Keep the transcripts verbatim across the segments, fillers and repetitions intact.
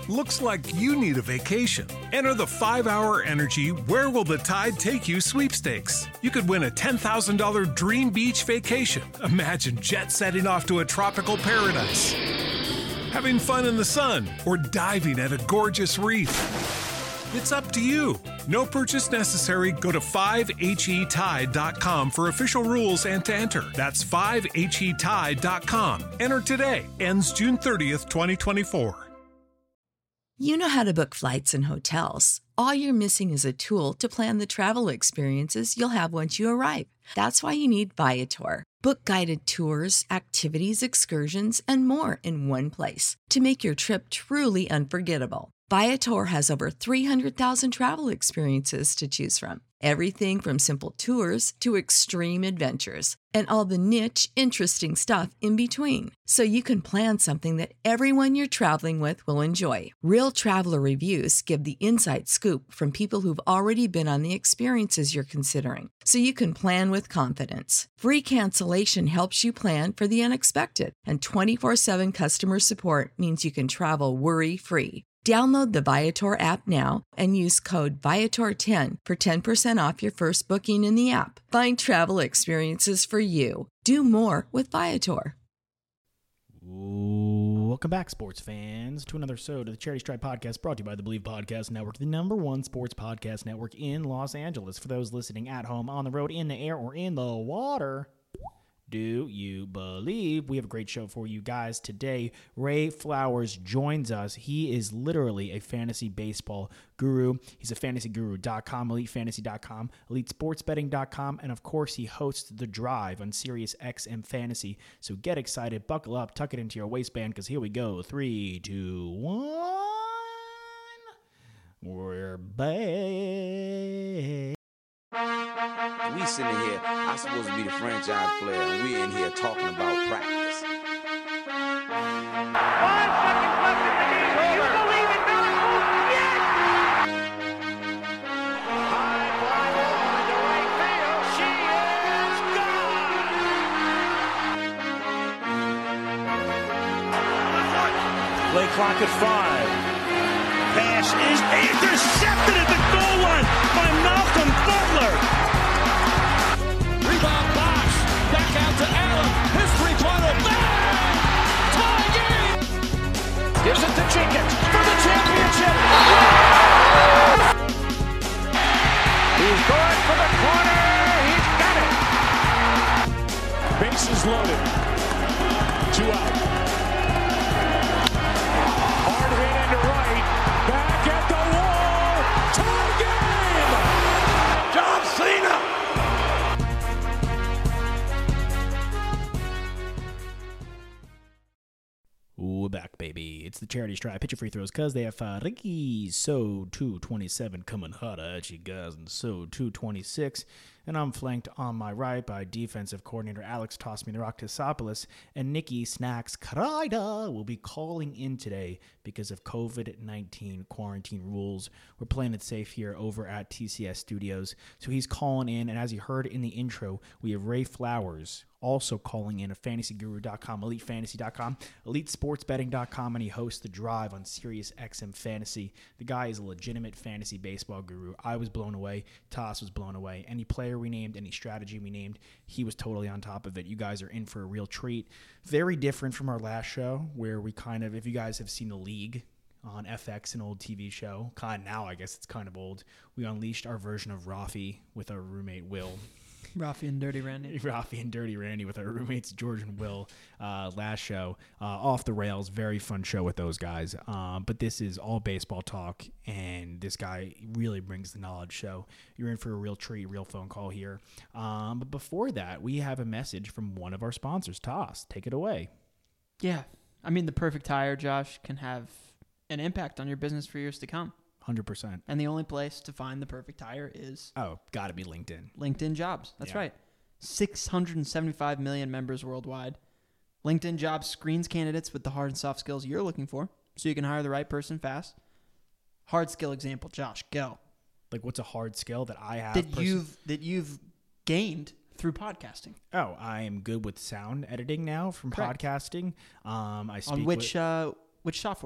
Looks like you need a vacation. Enter the five hour Energy Where Will the Tide Take You sweepstakes. You could win a ten thousand dollars dream beach vacation. Imagine jet setting off to a tropical paradise, having fun in the sun, or diving at a gorgeous reef. It's up to you. No purchase necessary. Go to five H E tide dot com for official rules and to enter. That's five H E tide dot com. Enter today. Ends June thirtieth, twenty twenty-four. You know how to book flights and hotels. All you're missing is a tool to plan the travel experiences you'll have once you arrive. That's why you need Viator. Book guided tours, activities, excursions, and more in one place to make your trip truly unforgettable. Viator has over three hundred thousand travel experiences to choose from. Everything from simple tours to extreme adventures and all the niche, interesting stuff in between. So you can plan something that everyone you're traveling with will enjoy. Real traveler reviews give the inside scoop from people who've already been on the experiences you're considering. So you can plan with confidence. Free cancellation helps you plan for the unexpected. And twenty-four seven customer support means you can travel worry-free. Download the Viator app now and use code Viator ten for ten percent off your first booking in the app. Find travel experiences for you. Do more with Viator. Welcome back, sports fans, to another episode of the Charity Stripe Podcast, brought to you by the Believe Podcast Network, the number one sports podcast network in Los Angeles. For those listening at home, on the road, in the air, or in the water, do you believe? We have a great show for you guys today. Ray Flowers joins us. He is literally a fantasy baseball guru. He's a fantasy guru dot com, elite fantasy dot com, elite sports betting dot com, and of course he hosts The Drive on Sirius X M Fantasy. So get excited, buckle up, tuck it into your waistband, because here we go. Three, two, one. We're back. We sitting here, I'm supposed to be the franchise player, and we in here talking about practice. Five seconds left in the game. Do you believe in miracles? Yes! High fly ball into right field. She is gone! Play clock at five. Pass is intercepted at the goal line by Malcolm Butler. Rebound box. Back out to Allen. His three-pointer. Bang! Tie game! Gives it to Jenkins for the championship. He's going for the corner. He's got it. Bases loaded. Two out. Hard hit into right. Back at the wall. Tie game! John Cena! We're back, baby. It's the Charity Stripe. Pitch your free throws, because they have uh, Ricky So two twenty-seven coming hot at you guys, and So two twenty-six. And I'm flanked on my right by defensive coordinator Alex Toss Me the Rock Tesopoulos, and Nikki Snacks Kreider will be calling in today because of covid nineteen quarantine rules. We're playing it safe here over at T C S Studios. So he's calling in, and as you heard in the intro, we have Ray Flowers also calling in, of fantasy guru dot com, elite fantasy dot com, elite sports betting dot com, and he hosts The Drive on Sirius X M Fantasy. The guy is a legitimate fantasy baseball guru. I was blown away. Toss was blown away. Any player we named, any strategy we named, he was totally on top of it. You guys are in for a real treat. Very different from our last show, where we kind of, if you guys have seen The League on F X, an old T V show, kind of now I guess it's kind of old, we unleashed our version of Rafi with our roommate Will. Rafi and Dirty Randy. Rafi and Dirty Randy with our roommates George and Will uh, last show. Uh, off the rails, very fun show with those guys. Um, but this is all baseball talk, and this guy really brings the knowledge. So you're in for a real treat, real phone call here. Um, but before that, we have a message from one of our sponsors, Toss. Take it away. Yeah. I mean, the perfect tire, Josh, can have an impact on your business for years to come. one hundred percent. And the only place to find the perfect tire is... Oh, got to be LinkedIn. LinkedIn Jobs. That's yeah. right. six hundred seventy-five million members worldwide. LinkedIn Jobs screens candidates with the hard and soft skills you're looking for, so you can hire the right person fast. Hard skill example, Josh, go. Like, what's a hard skill that I have? That pers- you've that you've gained through podcasting. Oh, I am good with sound editing now from Correct. podcasting. Um, I speak On which with, uh, which softwares?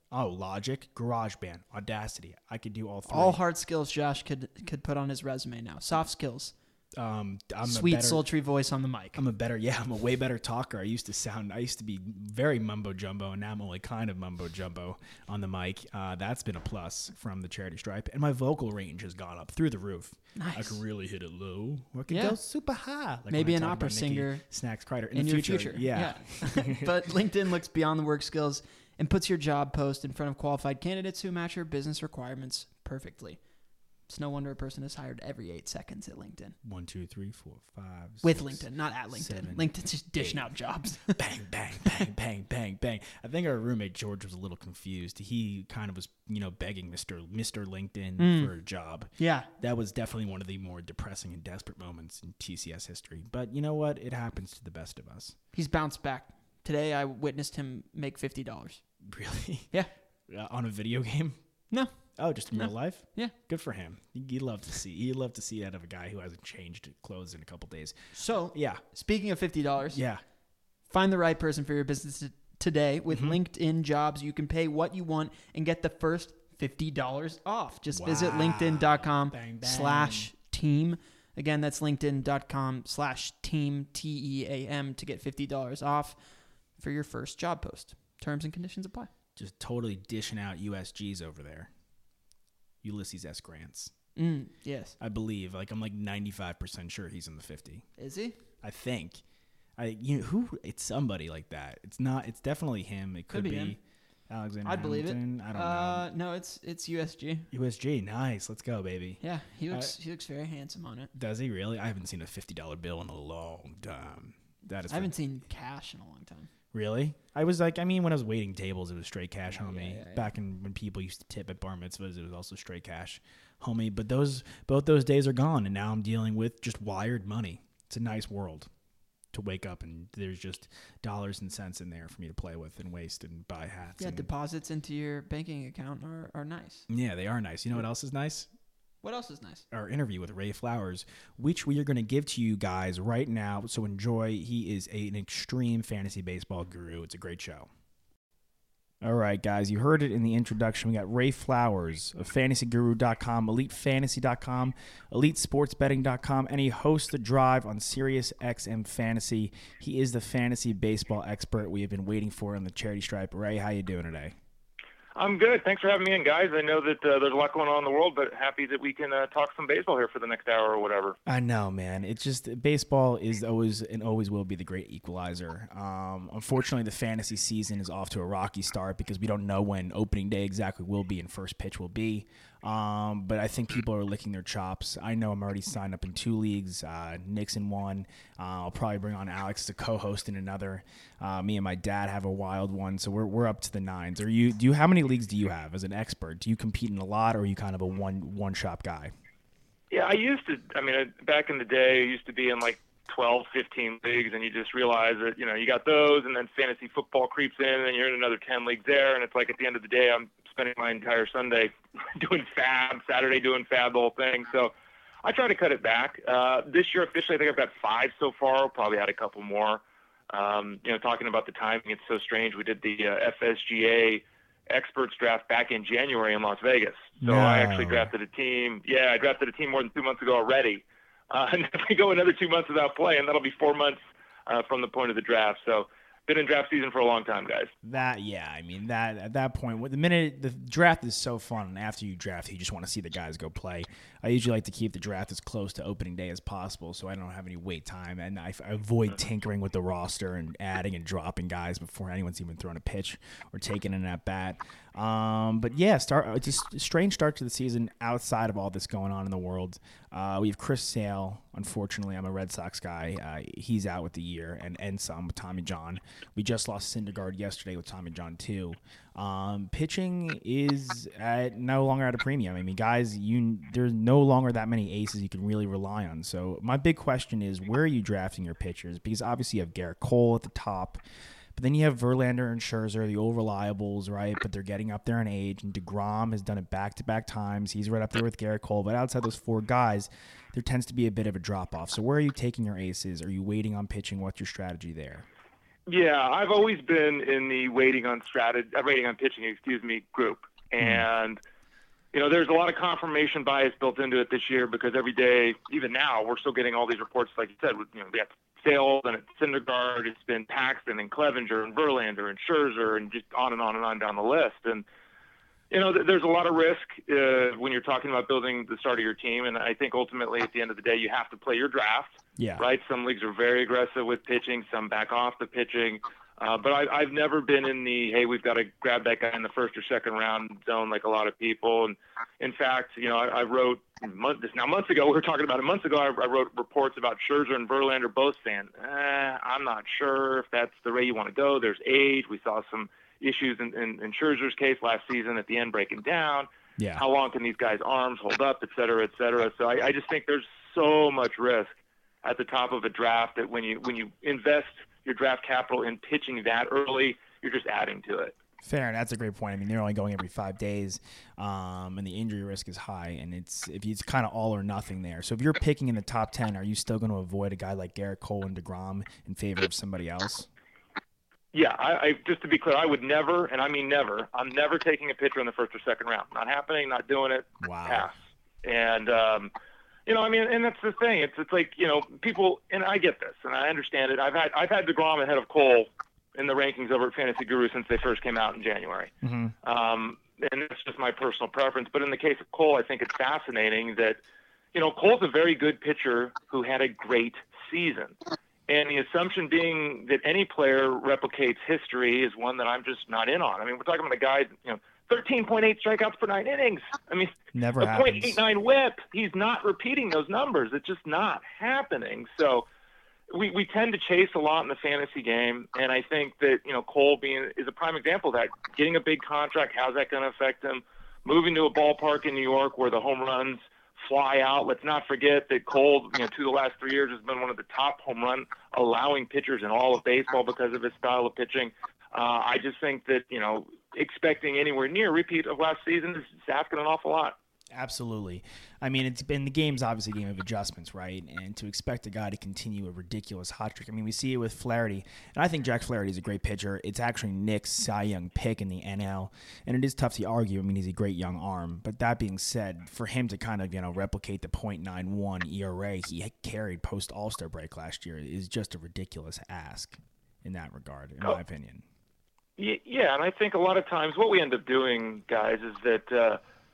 Oh, Logic, GarageBand, Audacity. I could do all three. All hard skills Josh could could put on his resume now. Soft skills. Um, I'm Sweet, a better, sultry voice on the mic. I'm a better, yeah, I'm a way better talker. I used to sound, I used to be very mumbo jumbo, and now I'm only kind of mumbo jumbo on the mic. Uh, that's been a plus from the Charity Stripe, and my vocal range has gone up through the roof. Nice. I can really hit it low, or I can Yeah. go super high. Like Maybe when I an talk opera about Nikki singer Snacks Kreider in, in the your future. future. Yeah. Yeah. But LinkedIn looks beyond the work skills and puts your job post in front of qualified candidates who match your business requirements perfectly. It's no wonder a person is hired every eight seconds at LinkedIn. One, two, three, four, five. With six, LinkedIn, not at LinkedIn. seven, LinkedIn's just dishing eight. out jobs. bang, bang, bang, bang, bang, bang. I think our roommate George was a little confused. He kind of was, you know, begging Mister Mister LinkedIn Mm. for a job. Yeah. That was definitely one of the more depressing and desperate moments in T C S history. But you know what? It happens to the best of us. He's bounced back. Today I witnessed him make fifty dollars. Really? Yeah. Uh, on a video game? No. Oh, just in No. real life? Yeah. Good for him. You love to see. You love to see that of a guy who hasn't changed clothes in a couple days. So, Yeah. speaking of fifty dollars, Yeah. find the right person for your business t- today with Mhm. LinkedIn Jobs. You can pay what you want and get the first fifty dollars off. Just visit Wow. linkedin.com Bang, bang. slash team. Again, that's linkedin.com slash team, T E A M, to get fifty dollars off for your first job post. Terms and conditions apply. Just totally dishing out U S Gs over there. Ulysses S. Grants. Mm, yes. I believe. Like, I'm like ninety-five percent sure he's in the fifty. Is he? I think. I you know who? It's somebody like that. It's not. It's definitely him. It could, Could be be, him. Alexander. I'd believe it. Hamilton. I don't uh, No, it's it's U S G. know. U S G. Nice. Let's go, baby. Yeah, he Uh, looks he looks very handsome on it. Does he really? I haven't seen a fifty dollar bill in a long time. That is. I haven't seen cash in a long time. Really? I was like, I mean, when I was waiting tables, it was straight cash, Oh, homie. yeah, yeah, yeah. Back in when people used to tip at bar mitzvahs, it was also straight cash, homie. But those both those days are gone, and now I'm dealing with just wired money. It's a nice world to wake up and there's just dollars and cents in there for me to play with and waste and buy hats. Yeah, and, deposits into your banking account are, are nice. yeah, they are nice. You know what else is nice? What else is nice? Our interview with Ray Flowers, which we are going to give to you guys right now. So enjoy. He is a, an extreme fantasy baseball guru. It's a great show. All right, guys, you heard it in the introduction. We got Ray Flowers of fantasy guru dot com, elite fantasy dot com, elite sports betting dot com, and he hosts The Drive on Sirius X M Fantasy. He is the fantasy baseball expert we have been waiting for on the Charity Stripe. Ray, how you doing today? I'm good. Thanks for having me in, guys. I know that uh, there's a lot going on in the world, but happy that we can uh, talk some baseball here for the next hour or whatever. I know, man. It's just baseball is always and always will be the great equalizer. Um, unfortunately, the fantasy season is off to a rocky start because we don't know when opening day exactly will be and first pitch will be. Um, but I think people are licking their chops. I know I'm already signed up in two leagues. Uh, Nick's in one. Uh, I'll probably bring on Alex to co-host in another. Uh, me and my dad have a wild one, so we're we're up to the nines. Are you? Do you? How many leagues do you have as an expert? Do you compete in a lot, or are you kind of a one one shop guy? Yeah, I used to. I mean, I- back in the day, I used to be in like twelve, fifteen leagues, and you just realize that, you know, you got those, and then fantasy football creeps in, and then you're in another ten leagues there, and it's like at the end of the day, I'm spending my entire Sunday doing fab, Saturday doing fab, the whole thing. So I try to cut it back. Uh, this year, officially, I think I've got five so far. I'll probably add a couple more. Um, you know, talking about the timing, it's so strange. We did the uh, F S G A experts draft back in January in Las Vegas. So No. I actually drafted a team. Yeah, I drafted a team more than two months ago already. Uh, and if we go another two months without playing, that'll be four months uh, from the point of the draft. So been in draft season for a long time, guys. That yeah, I mean that at that point, the minute the draft is so fun, and after you draft, you just want to see the guys go play. I usually like to keep the draft as close to opening day as possible, so I don't have any wait time, and I, I avoid tinkering with the roster and adding and dropping guys before anyone's even thrown a pitch or taken an at bat. Um, but yeah, start it's just a strange start to the season outside of all this going on in the world. Uh, we have Chris Sale. Unfortunately, I'm a Red Sox guy. Uh, he's out with the year, and and some with Tommy John. We just lost Syndergaard yesterday with Tommy John too. Um, pitching is at no longer at a premium. I mean, guys, you there's no longer that many aces you can really rely on. So my big question is, where are you drafting your pitchers? Because obviously you have Garrett Cole at the top. But then you have Verlander and Scherzer, the old reliables, right? But they're getting up there in age. And DeGrom has done it back-to-back times. He's right up there with Garrett Cole. But outside those four guys, there tends to be a bit of a drop-off. So where are you taking your aces? Are you waiting on pitching? What's your strategy there? Yeah, I've always been in the waiting on strategy, uh, waiting on pitching, excuse me, group. And, you know, there's a lot of confirmation bias built into it this year because every day, even now, we're still getting all these reports, like you said, with, you know, we have Sales and it's Syndergaard, it's been Paxton and Clevenger and Verlander and Scherzer and just on and on and on down the list. And, you know, th- there's a lot of risk uh, when you're talking about building the start of your team. And I think ultimately at the end of the day, you have to play your draft. Yeah. Right. Some leagues are very aggressive with pitching. Some back off the pitching. Uh, but I, I've never been in the, hey, we've got to grab that guy in the first or second round zone like a lot of people. And in fact, you know, I, I wrote months, now months ago, we were talking about it months ago, I, I wrote reports about Scherzer and Verlander both saying, eh, I'm not sure if that's the way you want to go. There's age. We saw some issues in, in, in Scherzer's case last season at the end breaking down. Yeah. How long can these guys' arms hold up, et cetera, et cetera. So I, I just think there's so much risk at the top of a draft that when you when you invest your draft capital in pitching that early, you're just adding to it. Fair, and that's a great point. I mean, they're only going every five days, um, and the injury risk is high, and it's if it's kind of all or nothing there. So if you're picking in the top ten, are you still going to avoid a guy like Garrett Cole and DeGrom in favor of somebody else? Yeah, I, I just to be clear, I would never, and I mean never, I'm never taking a pitcher in the first or second round. Not happening, not doing it. Wow. Pass. And um, you know, I mean, and that's the thing. It's it's like, you know, people, and I get this, and I understand it. I've had I've had DeGrom ahead of Cole in the rankings over at Fantasy Guru since they first came out in January. Mm-hmm. Um, and it's just my personal preference. But in the case of Cole, I think it's fascinating that, you know, Cole's a very good pitcher who had a great season. And the assumption being that any player replicates history is one that I'm just not in on. I mean, we're talking about a guy, you know, thirteen point eight strikeouts per nine innings. I mean, Never a happens. point eight nine whip. He's not repeating those numbers. It's just not happening. So we, we tend to chase a lot in the fantasy game. And I think that, you know, Cole being is a prime example of that. Getting a big contract, how's that going to affect him? Moving to a ballpark in New York where the home runs fly out. Let's not forget that Cole, you know, two of the last three years has been one of the top home run allowing pitchers in all of baseball because of his style of pitching. Uh, I just think that, you know, expecting anywhere near a repeat of last season is asking an awful lot. Absolutely. I mean, it's been the game's obviously a game of adjustments, right? And to expect a guy to continue a ridiculous hot streak. I mean, we see it with Flaherty, and I think Jack Flaherty is a great pitcher. It's actually Nick's Cy Young pick in the N L, and it is tough to argue. I mean, he's a great young arm. But that being said, for him to kind of, you know, replicate the point nine one E R A he carried post All-Star break last year is just a ridiculous ask in that regard, in oh. my opinion. Yeah, and I think a lot of times what we end up doing, guys, is that, uh,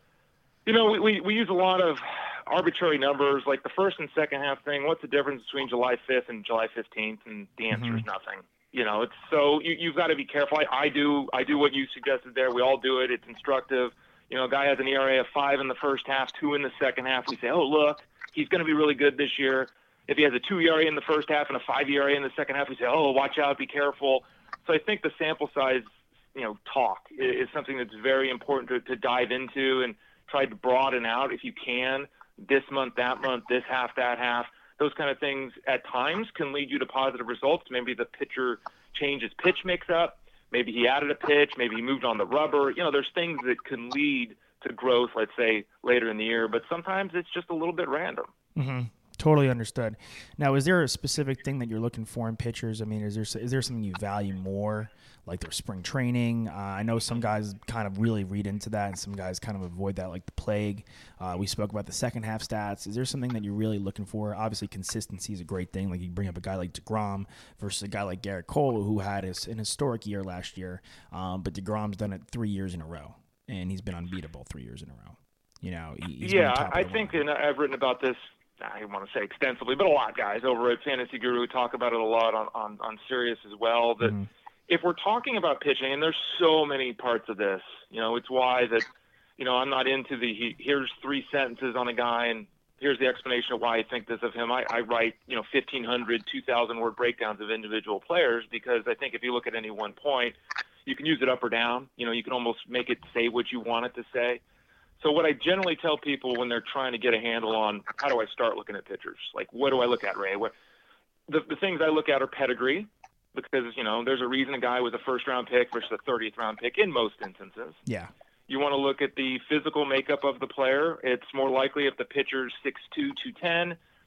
you know, we, we, we use a lot of arbitrary numbers, like the first and second half thing. What's the difference between July fifth and July fifteenth? And the answer Mm-hmm. is nothing. You know, it's so you, you've got to be careful. I, I do I do what you suggested there. We all do it. It's instructive. You know, a guy has an E R A of five in the first half, two in the second half. We say, oh, look, he's going to be really good this year. If he has a two E R A in the first half and a five E R A in the second half, we say, oh, watch out, be careful. So I think the sample size, you know, talk is something that's very important to, to dive into and try to broaden out if you can. This month, that month, this half, that half. Those kind of things at times can lead you to positive results. Maybe the pitcher changed his pitch mix up. Maybe he added a pitch. Maybe he moved on the rubber. You know, there's things that can lead to growth, let's say, later in the year. But sometimes it's just a little bit random. Mm-hmm. Totally understood. Now, is there a specific thing that you're looking for in pitchers? I mean, is there is there something you value more, like their spring training? Uh, I know some guys kind of really read into that, and some guys kind of avoid that like the plague. Uh, we spoke about the second half stats. Is there something that you're really looking for? Obviously, consistency is a great thing. Like you bring up a guy like DeGrom versus a guy like Garrett Cole, who had his, an historic year last year, um, but DeGrom's done it three years in a row, and he's been unbeatable three years in a row. You know, he, he's yeah, top of I the think, line. and I've written about this. I don't want to say extensively, but a lot, guys, over at Fantasy Guru talk about it a lot on, on, on Sirius as well, that mm-hmm. if we're talking about pitching, and there's so many parts of this, you know, it's why that, you know, I'm not into the, he, here's three sentences on a guy, and here's the explanation of why I think this of him. I, I write, you know, fifteen hundred, two thousand word breakdowns of individual players, because I think if you look at any one point, you can use it up or down. You know, you can almost make it say what you want it to say. So what I generally tell people when they're trying to get a handle on how do I start looking at pitchers, like what do I look at, Ray? What the, the things I look at are pedigree, because, you know, there's a reason a guy was a first-round pick versus a thirtieth round pick in most instances. Yeah. You want to look at the physical makeup of the player. It's more likely if the pitcher's six two, two ten,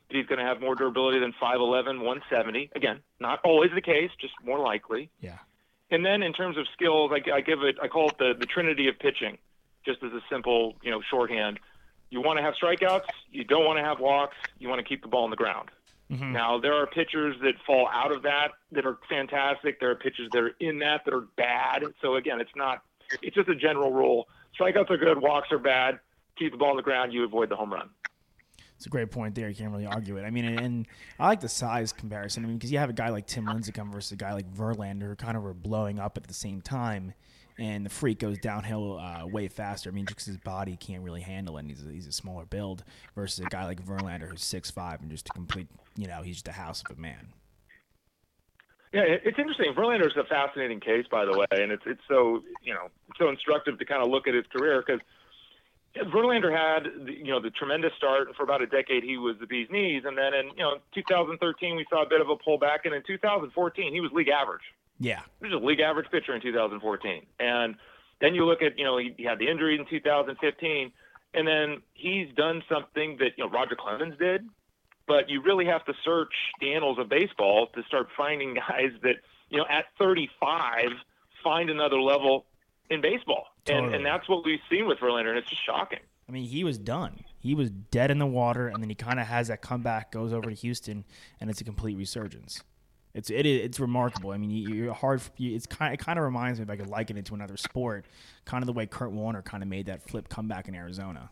that he's going to have more durability than five eleven, one seventy. Again, not always the case, just more likely. Yeah. And then in terms of skills, I, I give it, I call it the, the trinity of pitching, just as a simple, you know, shorthand. You want to have strikeouts. You don't want to have walks. You want to keep the ball on the ground. Mm-hmm. Now, there are pitchers that fall out of that that are fantastic. There are pitchers that are in that that are bad. So, again, it's not – it's just a general rule. Strikeouts are good. Walks are bad. Keep the ball on the ground. You avoid the home run. It's a great point there. You can't really argue it. I mean, and, and I like the size comparison. I mean, because you have a guy like Tim Lincecum versus a guy like Verlander who kind of were blowing up at the same time, and the freak goes downhill uh, way faster. I mean, just 'cause his body can't really handle it, and he's a, he's a smaller build versus a guy like Verlander who's six five and just a complete, you know, he's just a house of a man. Yeah, it's interesting. Verlander's a fascinating case, by the way, and it's it's so, you know, it's so instructive to kind of look at his career because Verlander had, you know, the tremendous start. For about a decade, he was the bee's knees. And then in, you know, two thousand thirteen, we saw a bit of a pullback. And in two thousand fourteen, he was league average. Yeah. He was a league average pitcher in two thousand fourteen. And then you look at, you know, he, he had the injury in two thousand fifteen. And then he's done something that, you know, Roger Clemens did. But you really have to search the annals of baseball to start finding guys that, you know, at thirty-five find another level in baseball. Totally. And and that's what we've seen with Verlander, and it's just shocking. I mean, he was done. He was dead in the water, and then he kind of has that comeback, goes over to Houston, and it's a complete resurgence. It's it is it's remarkable. I mean, you, you're hard. You, it's kind it kind of reminds me, if I could liken it to another sport, kind of the way Kurt Warner kind of made that flip comeback in Arizona.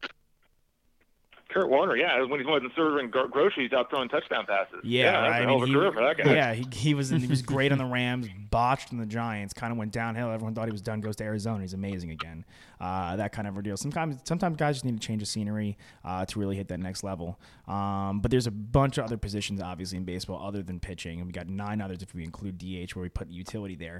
Kurt Warner, yeah, when he wasn't serving gro- groceries out throwing touchdown passes. Yeah, yeah that's right. a I hell mean, of a he, career for that guy. Yeah, he, he was he was great on the Rams, botched on the Giants, kind of went downhill. Everyone thought he was done. Goes to Arizona, he's amazing again. Uh, that kind of ordeal. Sometimes, sometimes guys just need to change the scenery uh, to really hit that next level. Um, but there's a bunch of other positions, obviously, in baseball other than pitching, and we got nine others if we include D H, where we put utility there.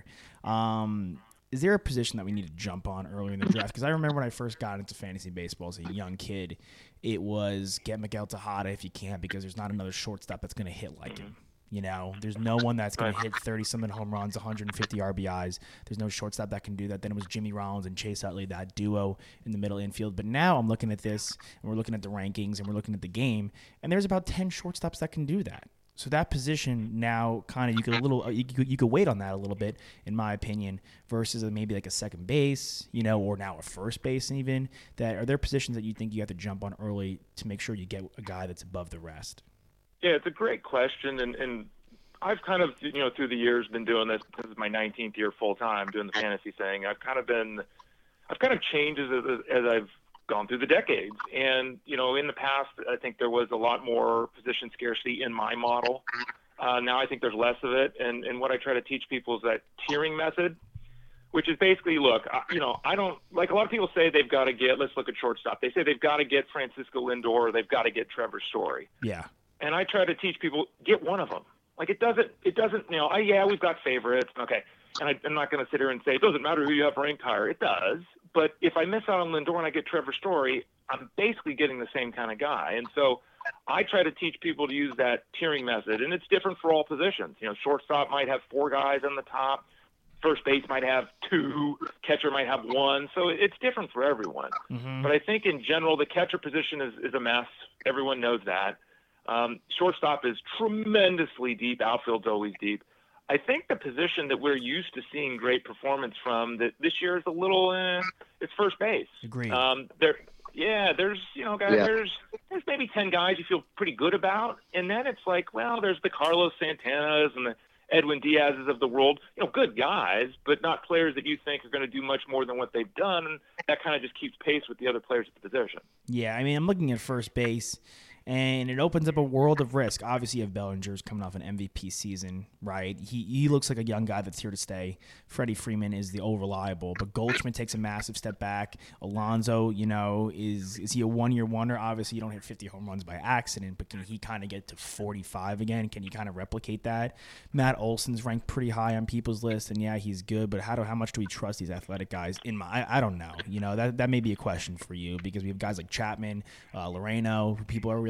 Um, Is there a position that we need to jump on earlier in the draft? Because I remember when I first got into fantasy baseball as a young kid, it was get Miguel Tejada if you can, because there's not another shortstop that's going to hit like him. You know, there's no one that's going to hit thirty-something home runs, one hundred fifty R B Is. There's no shortstop that can do that. Then it was Jimmy Rollins and Chase Utley, that duo in the middle infield. But now I'm looking at this, and we're looking at the rankings, and we're looking at the game, and there's about ten shortstops that can do that. So that position now, kind of, you could a little, you could, you could wait on that a little bit, in my opinion, versus maybe like a second base, you know, or now a first base even. That are there positions that you think you have to jump on early to make sure you get a guy that's above the rest? Yeah, it's a great question, and and I've kind of, you know, through the years been doing this. This is my nineteenth year full time doing the fantasy thing. I've kind of been, I've kind of changed as as I've gone through the decades. And, you know, in the past, I think there was a lot more position scarcity in my model. Uh, now I think there's less of it. And, and what I try to teach people is that tiering method, which is basically, look, I, you know, I don't, like a lot of people say they've got to get, let's look at shortstop. They say they've got to get Francisco Lindor, or they've got to get Trevor Story. Yeah. And I try to teach people, get one of them. Like it doesn't, it doesn't, you know, I, yeah, we've got favorites. Okay. And I, I'm not going to sit here and say it doesn't matter who you have ranked higher. It does. But if I miss out on Lindor and I get Trevor Story, I'm basically getting the same kind of guy. And so I try to teach people to use that tiering method. And it's different for all positions. You know, shortstop might have four guys on the top. First base might have two. Catcher might have one. So it's different for everyone. Mm-hmm. But I think in general, the catcher position is, is a mess. Everyone knows that. Um, shortstop is tremendously deep. Outfield's always deep. I think the position that we're used to seeing great performance from that this year is a little, eh, it's first base. Agreed. Um, there, yeah, there's, you know, guys, yeah. there's, there's maybe ten guys you feel pretty good about. And then it's like, well, there's the Carlos Santanas and the Edwin Diaz's of the world, you know, good guys, but not players that you think are going to do much more than what they've done. And that kind of just keeps pace with the other players at the position. Yeah. I mean, I'm looking at first base, and it opens up a world of risk. Obviously, you have Bellinger's coming off an M V P season, right? He he looks like a young guy that's here to stay. Freddie Freeman is the old reliable, but Goldschmidt takes a massive step back. Alonso, you know, is is he a one-year wonder? Obviously, you don't hit fifty home runs by accident, but can he kind of get to forty-five again? Can you kind of replicate that? Matt Olson's ranked pretty high on people's list, and yeah, he's good, but how do how much do we trust these athletic guys? In my, I, I don't know. You know, that that may be a question for you, because we have guys like Chapman, uh, Loreno, who people are really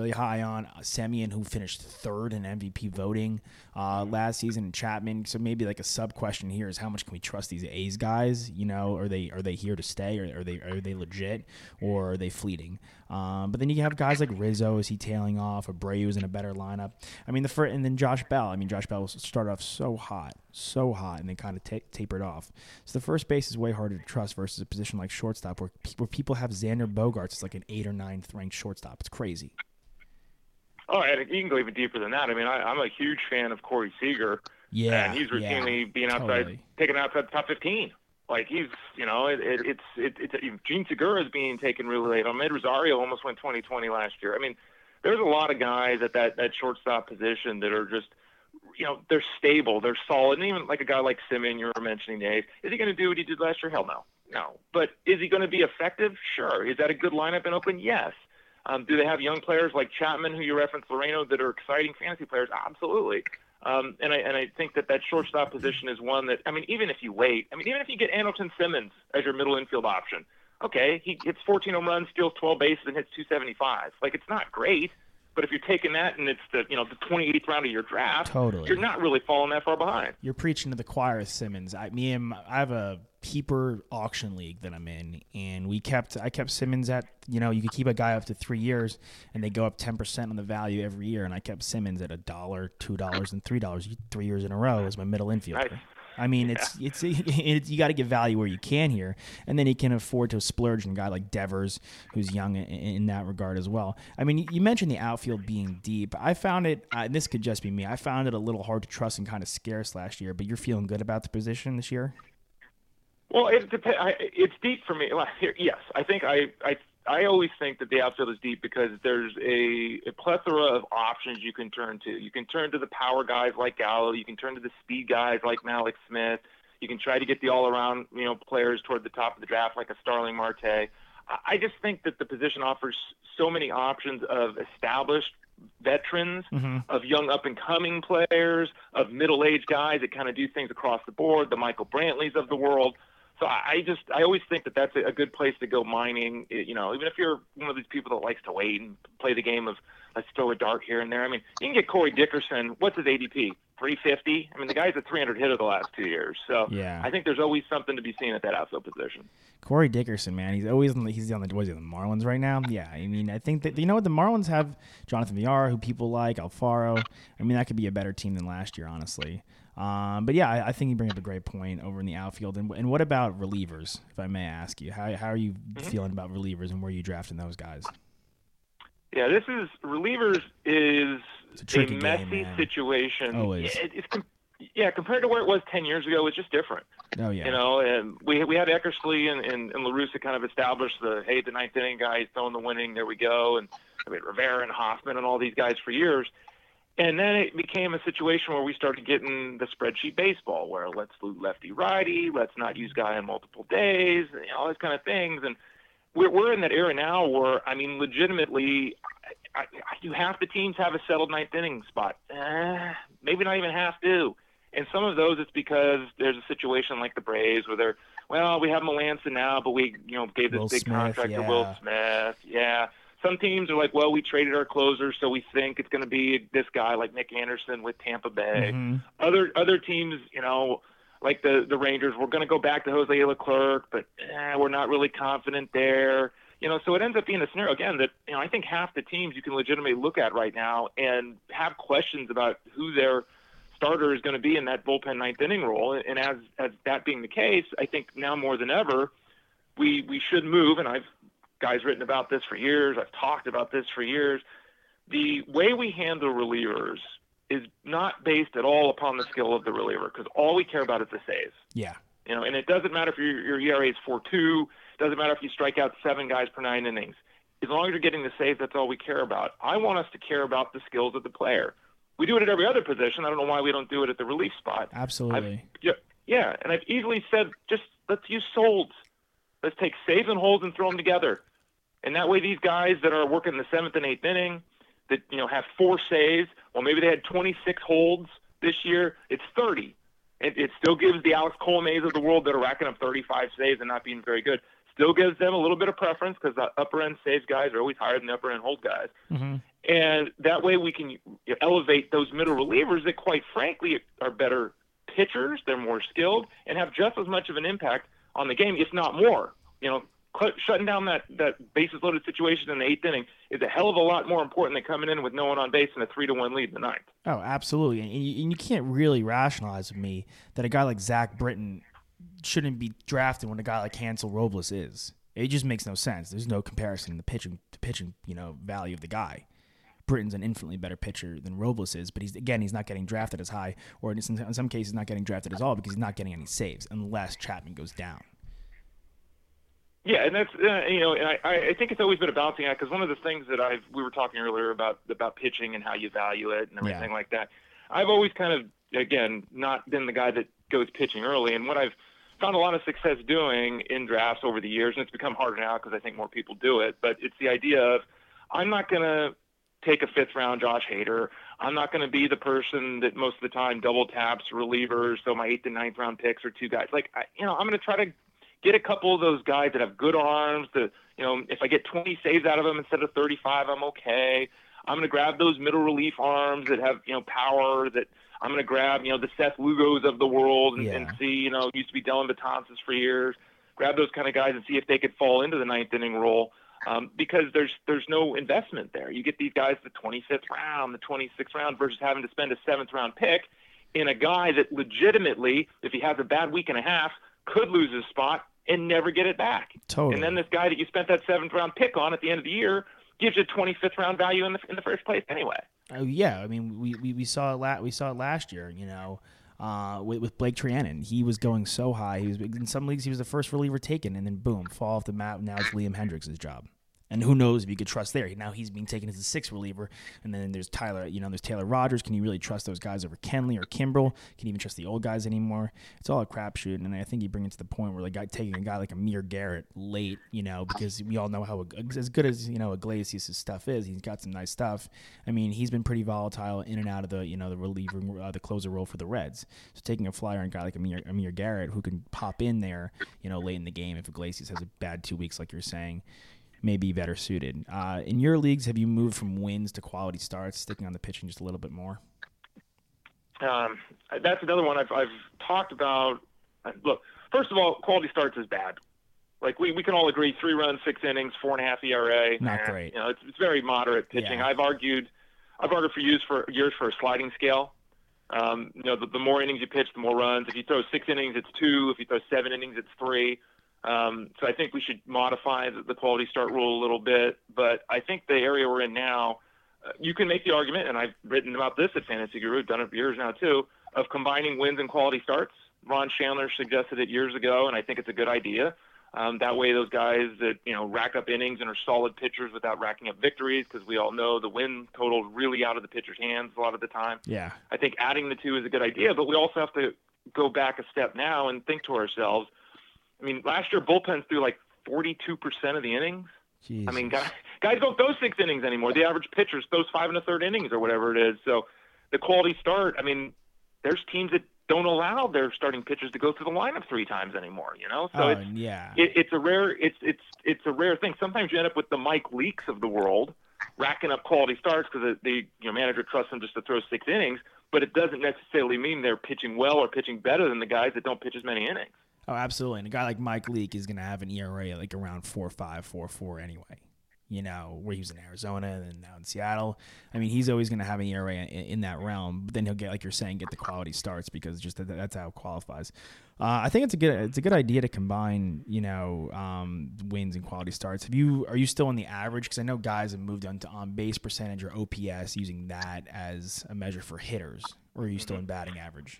really high on. Semien, who finished third in M V P voting uh, last season, and Chapman. So maybe like a sub question here is how much can we trust these A's guys? You know, are they are they here to stay, or are they are they legit, or are they fleeting? Um, but then you have guys like Rizzo. Is he tailing off? Abreu's in a better lineup. I mean, the first, and then Josh Bell. I mean, Josh Bell started off so hot, so hot, and then kind of ta- tapered off. So the first base is way harder to trust versus a position like shortstop, where pe- where people have Xander Bogaerts as like an eight or ninth ranked shortstop. It's crazy. Oh, and you can go even deeper than that. I mean, I, I'm a huge fan of Corey Seager. Yeah, and he's routinely yeah, being outside, totally. taken outside the top fifteen. Like he's, you know, it, it, it's it, it's Gene Segura is being taken really late. Ahmed Rosario almost went twenty twenty last year. I mean, there's a lot of guys at that that shortstop position that are just, you know, they're stable, they're solid. And even like a guy like Semien, you were mentioning, Dave, is he going to do what he did last year? Hell no, no. But is he going to be effective? Sure. Is that a good lineup in Oakland? Yes. Um, do they have young players like Chapman, who you referenced, Loreno, that are exciting fantasy players? Absolutely. Um, and I and I think that that shortstop position is one that, I mean, even if you wait, I mean, even if you get Andrelton Simmons as your middle infield option, okay, he hits fourteen home runs, steals twelve bases, and hits two seventy-five. Like, it's not great, but if you're taking that and it's the, you know, the twenty-eighth round of your draft, Totally. you're not really falling that far behind. You're preaching to the choir with Simmons. I, me and I have a keeper auction league that I'm in, and we kept I kept Simmons at, you know, you could keep a guy up to three years, and they go up ten percent on the value every year, and I kept Simmons at a dollar, two dollars, and three dollars three years in a row as my middle infielder. Nice. I mean, Yeah. it's, it's it's you got to give value where you can here, and then you can afford to splurge on a guy like Devers, who's young in, in that regard as well. I mean, you mentioned the outfield being deep. I found it, uh, and this could just be me, I found it a little hard to trust and kind of scarce last year, but you're feeling good about the position this year? Well, it depends. It's deep for me. Well, here, yes, I think I, I I always think that the outfield is deep because there's a, a plethora of options you can turn to. You can turn to the power guys like Gallo. You can turn to the speed guys like Malik Smith. You can try to get the all-around, you know, players toward the top of the draft like a Starling Marte. I, I just think that the position offers so many options of established veterans, mm-hmm. of young up-and-coming players, of middle-aged guys that kind of do things across the board, the Michael Brantleys of the world. So I just, I always think that that's a good place to go mining. You know, even if you're one of these people that likes to wait and play the game of let's throw a dart here and there. I mean, you can get Corey Dickerson. What's his A D P? three fifty. I mean, the guy's a three hundred hitter the last two years. So yeah. I think there's always something to be seen at that outfield position. Corey Dickerson, man, he's always on the, he's on the, what is he, the Marlins right now? Yeah, I mean, I think that, you know what, the Marlins have Jonathan Villar, who people like, Alfaro. I mean, that could be a better team than last year, honestly. Um, but yeah, I, I think you bring up a great point over in the outfield. And, and what about relievers, if I may ask you? How how are you mm-hmm. feeling about relievers, and where are you drafting those guys? Yeah, this is relievers is a, a messy game, situation. Always. It, it's yeah, compared to where it was ten years ago, it's just different. Oh yeah. You know, and we we had Eckersley and, and, and La Russa kind of establish the hey, the ninth inning guy is throwing the winning, there we go, and I mean Rivera and Hoffman and all these guys for years. And then it became a situation where we started getting the spreadsheet baseball, where let's do lefty righty, let's not use guy on multiple days, and all those kind of things. And we're we're in that era now where, I mean, legitimately, I, I, do half the teams have a settled ninth inning spot? Eh, maybe not even half do. And some of those, it's because there's a situation like the Braves where they're, well, we have Melanson now, but we, you know, gave this Will big Smith, contract yeah. to Will Smith. Yeah. Some teams are like, well, we traded our closer, so we think it's going to be this guy like Nick Anderson with Tampa Bay. Mm-hmm. Other other teams, you know, like the, the Rangers, we're going to go back to Jose Leclerc, but eh, we're not really confident there. You know, so it ends up being a scenario, again, that, you know, I think half the teams you can legitimately look at right now and have questions about who their starter is going to be in that bullpen ninth inning role. And as, as that being the case, I think now more than ever, we, we should move, and I've guys written about this for years, I've talked about this for years. The way we handle relievers is not based at all upon the skill of the reliever, because all we care about is the saves. Yeah. You know, and it doesn't matter if your, your E R A is four two, doesn't matter if you strike out seven guys per nine innings. As long as you're getting the saves, that's all we care about. I want us to care about the skills of the player. We do it at every other position. I don't know why we don't do it at the relief spot. Absolutely. I've, yeah, yeah, and I've easily said, just let's use solds. Let's take saves and holds and throw them together. And that way these guys that are working the seventh and eighth inning that, you know, have four saves, well, maybe they had twenty-six holds this year, it's thirty. It, it still gives the Alex Colomés of the world that are racking up thirty-five saves and not being very good, Still gives them a little bit of preference because the upper end saves guys are always higher than the upper end hold guys. Mm-hmm. And that way we can elevate those middle relievers that, quite frankly, are better pitchers. They're more skilled and have just as much of an impact on the game, if not more. You know, shutting down that, that bases loaded situation in the eighth inning is a hell of a lot more important than coming in with no one on base and a three to one lead in the ninth. Oh, absolutely. And you, and you can't really rationalize with me that a guy like Zach Britton shouldn't be drafted when a guy like Hansel Robles is. It just makes no sense. There's no comparison in the pitching, the pitching, you know, value of the guy. Britton's an infinitely better pitcher than Robles is, but he's again he's not getting drafted as high, or in some, in some cases not getting drafted at all because he's not getting any saves unless Chapman goes down. Yeah, and that's uh, you know, and I, I think it's always been a balancing act because one of the things that I've we were talking earlier about about pitching and how you value it and everything Yeah. like that. I've always kind of again not been the guy that goes pitching early, and what I've found a lot of success doing in drafts over the years, and it's become harder now because I think more people do it. But it's the idea of I'm not going to take a fifth round Josh Hader. I'm not going to be the person that most of the time double taps relievers. So my eighth and ninth round picks are two guys. Like I, you know, I'm going to try to get a couple of those guys that have good arms. To you know, if I get twenty saves out of them instead of thirty-five, I'm okay. I'm going to grab those middle relief arms that have you know power. That I'm going to grab you know the Seth Lugos of the world and, Yeah. and see you know used to be Dylan Betances for years. Grab those kind of guys and see if they could fall into the ninth inning role. Um, because there's there's no investment there. You get these guys the twenty-fifth round, the twenty-sixth round versus having to spend a seventh round pick in a guy that legitimately, if he has a bad week and a half, could lose his spot and never get it back. Totally. And then this guy that you spent that seventh round pick on at the end of the year gives you twenty-fifth round value in the in the first place anyway. Oh yeah, I mean we, we, we saw it la- we saw it last year, you know, uh, with, with Blake Trianon. He was going so high. He was in some leagues he was the first reliever taken, and then boom, fall off the map. Now it's Liam Hendricks' job. And who knows if you could trust there. Now he's being taken as a sixth reliever. And then there's Tyler, you know, there's Taylor Rogers. Can you really trust those guys over Kenley or Kimbrel? Can you even trust the old guys anymore? It's all a crapshoot. And I think you bring it to the point where like taking a guy like Amir Garrett late, you know, because we all know how, as good as, you know, Iglesias' stuff is, he's got some nice stuff. I mean, he's been pretty volatile in and out of the, you know, the reliever, uh, the closer role for the Reds. So taking a flyer on a guy like Amir, Amir Garrett who can pop in there, you know, late in the game if Iglesias has a bad two weeks like you're saying, may be better suited. Uh, in your leagues, have you moved from wins to quality starts, sticking on the pitching just a little bit more? Um, that's another one I've, I've talked about. Look, first of all, quality starts is bad. Like we, we can all agree, three runs, six innings, four and a half E R A. Not eh, great. You know, it's, it's very moderate pitching. Yeah. I've argued, I've argued for years for years for a sliding scale. Um, you know, the, the more innings you pitch, the more runs. If you throw six innings, it's two. If you throw seven innings, it's three. Um, so I think we should modify the, the quality start rule a little bit. But I think the area we're in now, uh, you can make the argument, and I've written about this at Fantasy Guru, done it for years now too, of combining wins and quality starts. Ron Chandler suggested it years ago, and I think it's a good idea. Um, that way those guys that, you know, rack up innings and are solid pitchers without racking up victories, because we all know the win total is really out of the pitcher's hands a lot of the time. Yeah. I think adding the two is a good idea, but we also have to go back a step now and think to ourselves, I mean, last year bullpens threw like forty-two percent of the innings. Jesus. I mean, guys, guys don't throw six innings anymore. The average pitcher throws five and a third innings or whatever it is. So the quality start, I mean, there's teams that don't allow their starting pitchers to go through the lineup three times anymore, you know? So oh, it's, yeah. it, it's a rare, it's, it's, it's a rare thing. Sometimes you end up with the Mike Leakes of the world racking up quality starts because the, the you know, manager trusts them just to throw six innings, but it doesn't necessarily mean they're pitching well or pitching better than the guys that don't pitch as many innings. Oh, absolutely. And a guy like Mike Leake is going to have an E R A like around four five, four four anyway. You know, where he was in Arizona and now in Seattle. I mean, he's always going to have an E R A in, in that realm. But then he'll get, like you're saying, get the quality starts because just that, that's how it qualifies. Uh, I think it's a good it's a good idea to combine, you know, um, wins and quality starts. Have you are you still in the average? Because I know guys have moved on to on base percentage or O P S using that as a measure for hitters. Or are you still in batting average?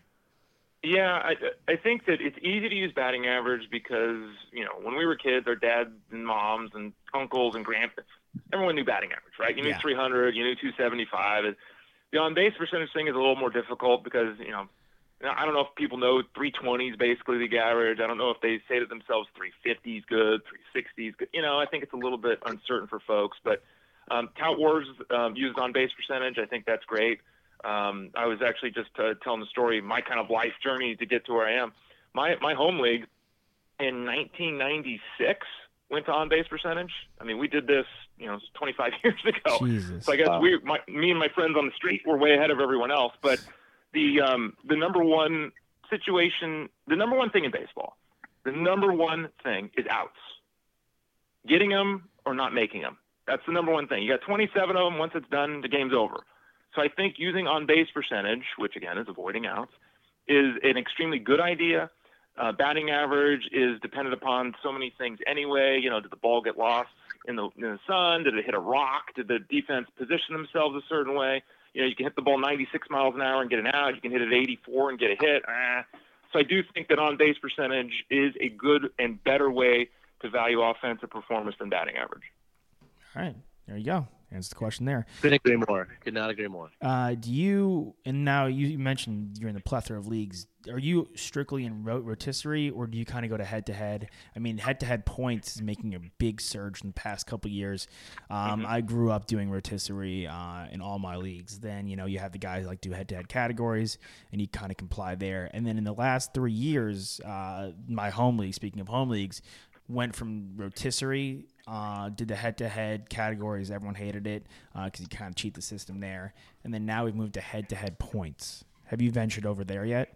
Yeah, I, I think that it's easy to use batting average because, you know, when we were kids, our dads and moms and uncles and grandparents, everyone knew batting average, right? You knew Yeah. three hundred, you knew two seventy-five. The on-base percentage thing is a little more difficult because, you know, I don't know if people know three twenty is basically the average. I don't know if they say to themselves three fifty is good, three sixty is good. You know, I think it's a little bit uncertain for folks. But um, Tout Wars um, used on-base percentage. I think that's great. Um, I was actually just uh, telling the story, my kind of life journey to get to where I am. My my home league in nineteen ninety-six, went to on-base percentage. I mean, we did this, you know, twenty-five years ago. Jesus. So I guess Wow. we, my, me and my friends on the street were way ahead of everyone else. But the um, the number one situation, the number one thing in baseball, the number one thing is outs. Getting them or not making them. That's the number one thing. You got twenty-seven of them. Once it's done, the game's over. So I think using on-base percentage, which again is avoiding outs, is an extremely good idea. Uh, batting average is dependent upon so many things anyway. You know, did the ball get lost in the in the sun? Did it hit a rock? Did the defense position themselves a certain way? You know, you can hit the ball ninety-six miles an hour and get an out. You can hit it eighty-four and get a hit. Ah. So I do think that on-base percentage is a good and better way to value offensive performance than batting average. All right, there you go. Answer the question there. Couldn't agree more. Could not agree more. Uh, do you, and now you mentioned you're in the plethora of leagues, are you strictly in rot- rotisserie, or do you kind of go to head-to-head? I mean, head-to-head points is making a big surge in the past couple of years. Um, Mm-hmm. I grew up doing rotisserie uh, in all my leagues. Then, you know, you have the guys like do head-to-head categories, and you kind of comply there. And then in the last three years, uh, my home league, speaking of home leagues, went from rotisserie, uh, did the head-to-head categories. Everyone hated it because you kind of cheat the system there. And then now we've moved to head-to-head points. Have you ventured over there yet?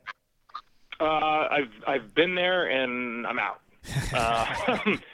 Uh, I've I've been there and I'm out. Uh,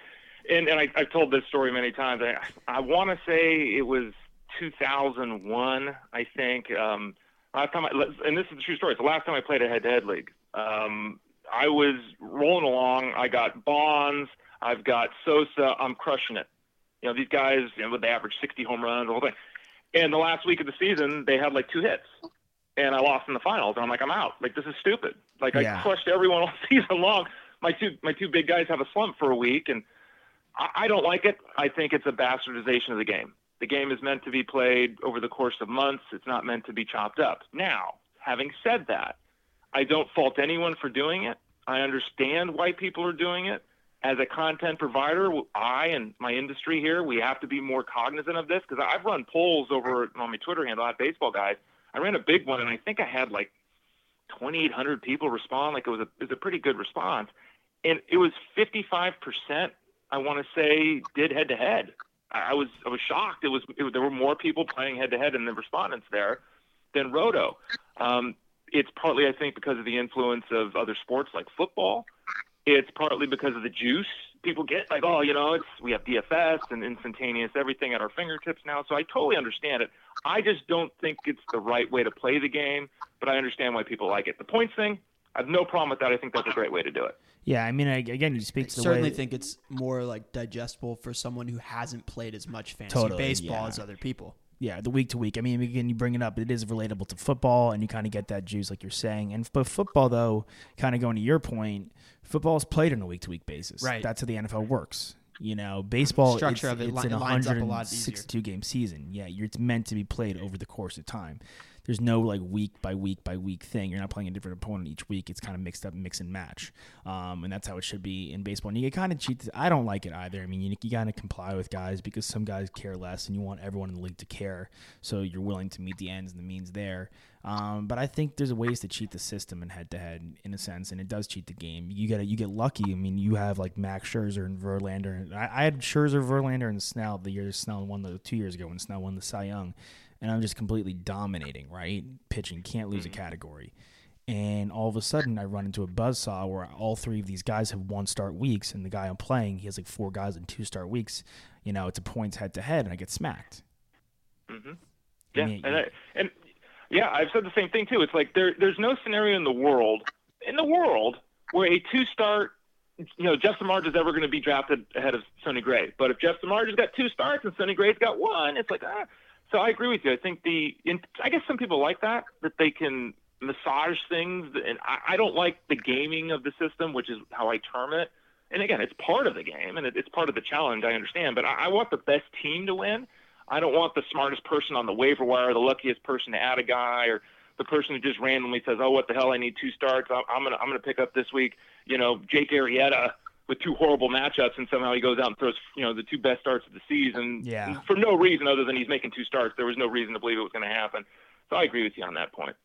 and and I, I've told this story many times. I I want to say it was two thousand one. I think um, last time I, and this is the true story. It's the last time I played a head-to-head league. Um, I was rolling along. I got Bonds. I've got Sosa. I'm crushing it. You know, these guys, you know, they average sixty home runs, the whole thing. And the last week of the season, they had like two hits. And I lost in the finals. And I'm like, I'm out. Like, this is stupid. Like, Yeah. I crushed everyone all season long. My two my two big guys have a slump for a week, and I, I don't like it. I think it's a bastardization of the game. The game is meant to be played over the course of months. It's not meant to be chopped up. Now, having said that, I don't fault anyone for doing it. I understand why people are doing it. As a content provider, I and my industry here, we have to be more cognizant of this, because I've run polls over on my Twitter handle at Baseball Guys. I ran a big one, and I think I had like twenty-eight hundred people respond. Like, it was a it was a pretty good response, and it was fifty-five percent. I want to say did head to head. I was I was shocked. It was it, there were more people playing head to head in the respondents there than Roto. Um, it's partly, I think, because of the influence of other sports like football. It's partly because of the juice people get. Like, oh, you know, it's we have D F S and instantaneous everything at our fingertips now. So I totally understand it. I just don't think it's the right way to play the game, but I understand why people like it. The points thing, I have no problem with that. I think that's a great way to do it. Yeah, I mean, I, again, you speak I to the certainly way... think it's more like digestible for someone who hasn't played as much fantasy Totally, baseball yeah. as other people. Yeah, the week to week. I mean, again, you bring it up. It is relatable to football, and you kind of get that juice, like you're saying. And but football, though, kind of going to your point, football is played on a week to week basis. Right. That's how the N F L works. You know, baseball. Structure it's, of it it's li- an it lines up a lot easier. one hundred sixty-two game season. Yeah, you're, it's meant to be played over the course of time. There's no like week by week by week thing. You're not playing a different opponent each week. It's kind of mixed up, mix and match, um, and that's how it should be in baseball. And you kind of cheat. I don't like it either. I mean, you, you got to comply with guys because some guys care less, and you want everyone in the league to care. So you're willing to meet the ends and the means there. Um, but I think there's ways to cheat the system in head to head in a sense, and it does cheat the game. You get you get lucky. I mean, you have like Max Scherzer and Verlander. I, I had Scherzer, Verlander, and Snell the year Snell won the two years ago when Snell won the Cy Young. And I'm just completely dominating, right? Pitching, can't lose a category. And all of a sudden, I run into a buzzsaw where all three of these guys have one-start weeks, and the guy I'm playing, he has like four guys in two-start weeks. You know, it's a points head-to-head, and I get smacked. Mm-hmm. Yeah, I mean, and, I, and yeah, I've said the same thing too. It's like there, there's no scenario in the world, in the world, where a two-start, you know, Jeff Samardzija is ever going to be drafted ahead of Sonny Gray. But if Jeff Samardzija's got two starts and Sonny Gray's got one, it's like ah. So I agree with you. I think the, I guess some people like that, that they can massage things. And I, I don't like the gaming of the system, which is how I term it. And again, it's part of the game and it, it's part of the challenge. I understand, but I, I want the best team to win. I don't want the smartest person on the waiver wire, the luckiest person to add a guy, or the person who just randomly says, "Oh, what the hell? I need two starts. I'm, I'm gonna, I'm gonna pick up this week." You know, Jake Arrieta with two horrible matchups, and somehow he goes out and throws, you know, the two best starts of the season Yeah. for no reason other than he's making two starts. There was no reason to believe it was going to happen. So I agree with you on that point.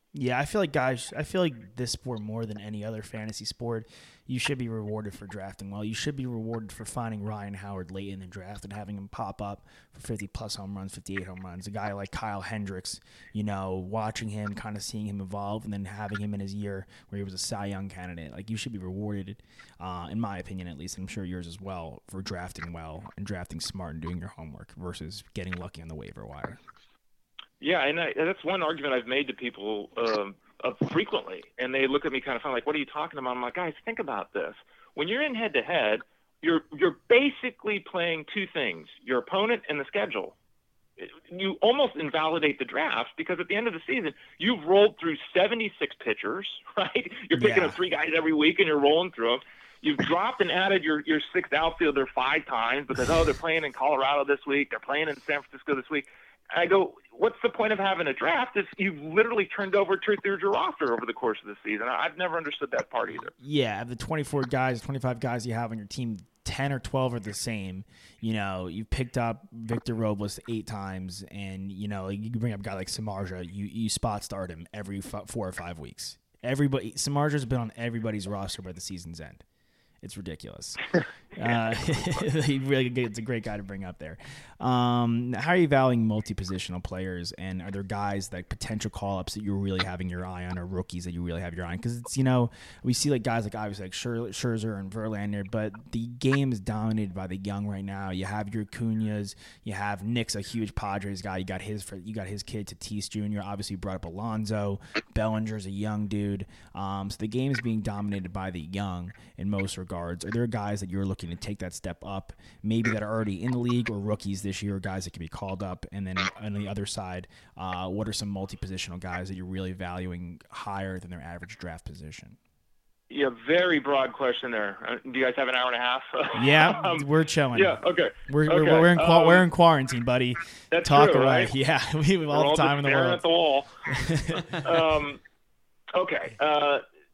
Yeah, I feel like guys, I feel like this sport more than any other fantasy sport, you should be rewarded for drafting well. You should be rewarded for finding Ryan Howard late in the draft and having him pop up for fifty plus home runs, fifty-eight home runs. A guy like Kyle Hendricks, you know, watching him, kind of seeing him evolve, and then having him in his year where he was a Cy Young candidate. Like, you should be rewarded, uh, in my opinion at least, and I'm sure yours as well, for drafting well and drafting smart and doing your homework versus getting lucky on the waiver wire. Yeah, and I, that's one argument I've made to people um, uh, frequently, and they look at me kind of funny, like, "What are you talking about?" I'm like, "Guys, think about this. When you're in head-to-head, you're you're basically playing two things: your opponent and the schedule. You almost invalidate the draft because at the end of the season, you've rolled through seventy-six pitchers, right? You're picking Yeah. up three guys every week, and you're rolling through them. You've dropped and added your your sixth outfielder five times because oh, they're playing in Colorado this week, they're playing in San Francisco this week." I go, what's the point of having a draft if you've literally turned over two-thirds your roster over the course of the season? I've never understood that part either. Yeah, of the twenty-four guys, twenty-five guys you have on your team, ten or twelve are the same. You know, you picked up Victor Robles eight times, and, you know, you bring up a guy like Samardzija, you, you spot start him every f- four or five weeks. Everybody, Samardzija's been on everybody's roster by the season's end. It's ridiculous. uh, he really it's a great guy to bring up there. Um, how are you valuing multi-positional players, and are there guys like potential call-ups that you're really having your eye on, or rookies that you really have your eye on? Because it's, you know, we see like guys like obviously like Scherzer and Verlander, but the game is dominated by the young right now. You have your Acuñas, you have Nick's a huge Padres guy. You got his for you got his kid Tatis Junior Obviously, you brought up Alonso. Bellinger's a young dude. Um, so the game is being dominated by the young in most regards. Guards. Are there guys that you're looking to take that step up, maybe that are already in the league, or rookies this year, guys that can be called up? And then on the other side, uh, what are some multi-positional guys that you're really valuing higher than their average draft position? Yeah, very broad question there. Uh, do you guys have an hour and a half? Yeah, um, we're chilling. Yeah, okay. We're okay. we're, we're in um, we're in quarantine, buddy. That's Talk true, away. right? Yeah, we have all we're the time in the world. At the wall. um, okay. Uh,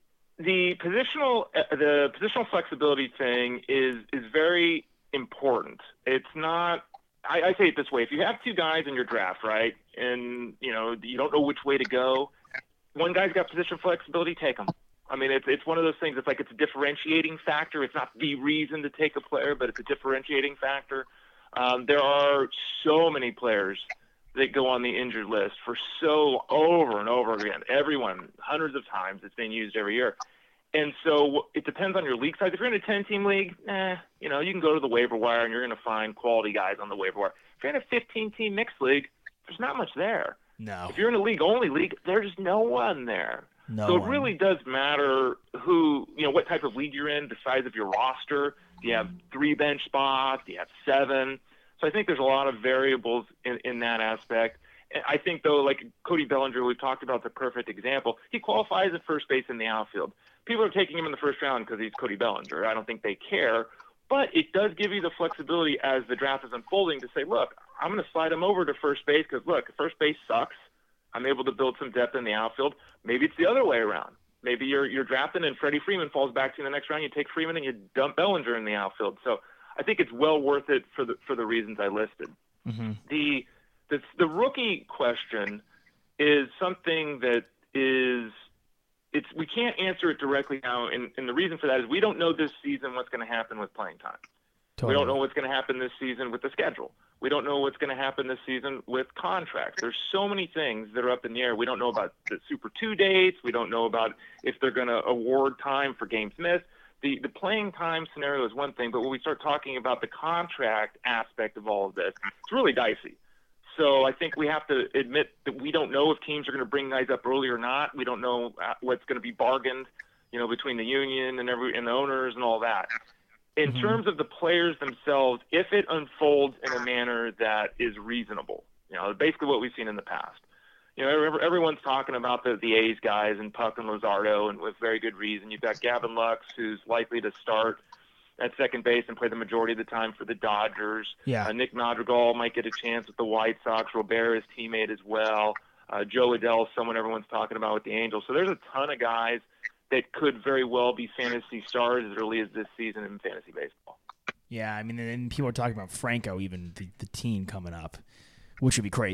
The positional the positional flexibility thing is is very important. It's not. I, I say it this way: if you have two guys in your draft, right, and you know you don't know which way to go, one guy's got position flexibility, take him. I mean, it's it's one of those things. It's like it's a differentiating factor. It's not the reason to take a player, but it's a differentiating factor. Um, there are so many players that go on the injured list for so over and over again. Everyone, hundreds of times, it's being used every year. And so it depends on your league size. If you're in a ten-team league, eh, you know, you can go to the waiver wire and you're going to find quality guys on the waiver wire. If you're in a fifteen-team mixed league, there's not much there. No. If you're in a league-only league, there's no one there. No so it one. really does matter who, you know, what type of league you're in, the size of your roster. Do you have three bench spots? Do you have seven? So I think there's a lot of variables in, in that aspect. I think, though, like Cody Bellinger, we've talked about the perfect example. He qualifies at first base in the outfield. People are taking him in the first round because he's Cody Bellinger. I don't think they care. But it does give you the flexibility as the draft is unfolding to say, look, I'm going to slide him over to first base because, look, first base sucks. I'm able to build some depth in the outfield. Maybe it's the other way around. Maybe you're you're drafting and Freddie Freeman falls back to you in the next round. You take Freeman and you dump Bellinger in the outfield. So I think it's well worth it for the for the reasons I listed. Mm-hmm. The the the rookie question is something that is it's we can't answer it directly now, and, and the reason for that is we don't know this season what's going to happen with playing time. Totally. We don't know what's going to happen this season with the schedule. We don't know what's going to happen this season with contracts. There's so many things that are up in the air. We don't know about the Super two dates. We don't know about if they're going to award time for games missed. The the playing time scenario is one thing, but when we start talking about the contract aspect of all of this, it's really dicey. So I think we have to admit that we don't know if teams are going to bring guys up early or not. We don't know what's going to be bargained, you know, between the union and every and the owners and all that. In Mm-hmm. terms of the players themselves, if it unfolds in a manner that is reasonable, you know, basically what we've seen in the past. You know, everyone's talking about the, the A's guys and Puck and Luzardo, and with very good reason. You've got Gavin Lux, who's likely to start at second base and play the majority of the time for the Dodgers. Yeah. Uh, Nick Madrigal might get a chance with the White Sox. Robert is teammate as well. Uh, Joe Adell, someone everyone's talking about with the Angels. So there's a ton of guys that could very well be fantasy stars as early as this season in fantasy baseball. Yeah, I mean, and people are talking about Franco, even the, the teen coming up, which would be crazy.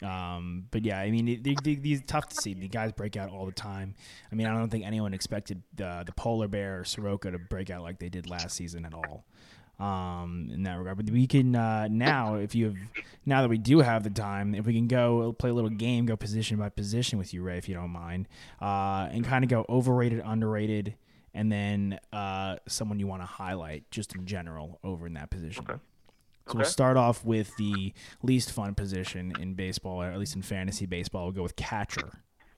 Um, but yeah, I mean, they, they, these tough to see. The guys break out all the time. I mean, I don't think anyone expected the the polar bear or Soroka to break out like they did last season at all. Um, in that regard, but we can uh, now, if you have now that we do have the time, if we can go play a little game, go position by position with you, Ray, if you don't mind, uh, and kind of go overrated, underrated, and then uh, someone you want to highlight just in general over in that position. Okay. So we'll start off with the least fun position in baseball, or at least in fantasy baseball. We'll go with catcher.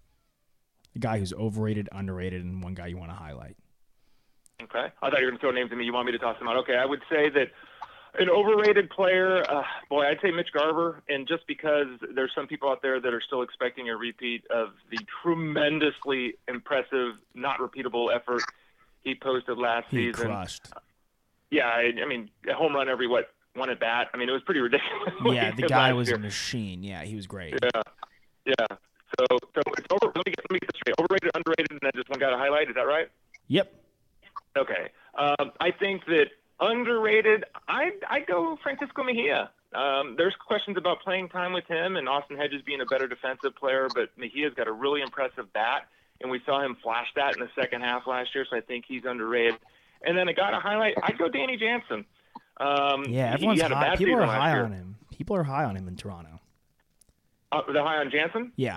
A guy who's overrated, underrated, and one guy you want to highlight. Okay. I thought you were going to throw names at me. You want me to toss them out? Okay. I would say that an overrated player, uh, boy, I'd say Mitch Garver. And just because there's some people out there that are still expecting a repeat of the tremendously impressive, not repeatable effort he posted last he season. Crushed. Yeah. I, I mean, a home run every, what, one at bat. I mean, it was pretty ridiculous. Yeah, the guy was year. a machine. Yeah, he was great. Yeah, yeah. So, so it's over. Let me get, let me get this straight. Overrated, underrated, and then just one guy to highlight. Is that right? Yep. Okay. Um, I think that underrated. I I go Francisco Mejia. Um, there's questions about playing time with him and Austin Hedges being a better defensive player, but Mejia's got a really impressive bat, and we saw him flash that in the second half last year. So I think he's underrated. And then a guy to highlight. I'd go Danny Jansen. Um, yeah, everyone's he had a high. bad People are season high last on year. him. People are high on him in Toronto. Uh, they're high on Jansen? Yeah.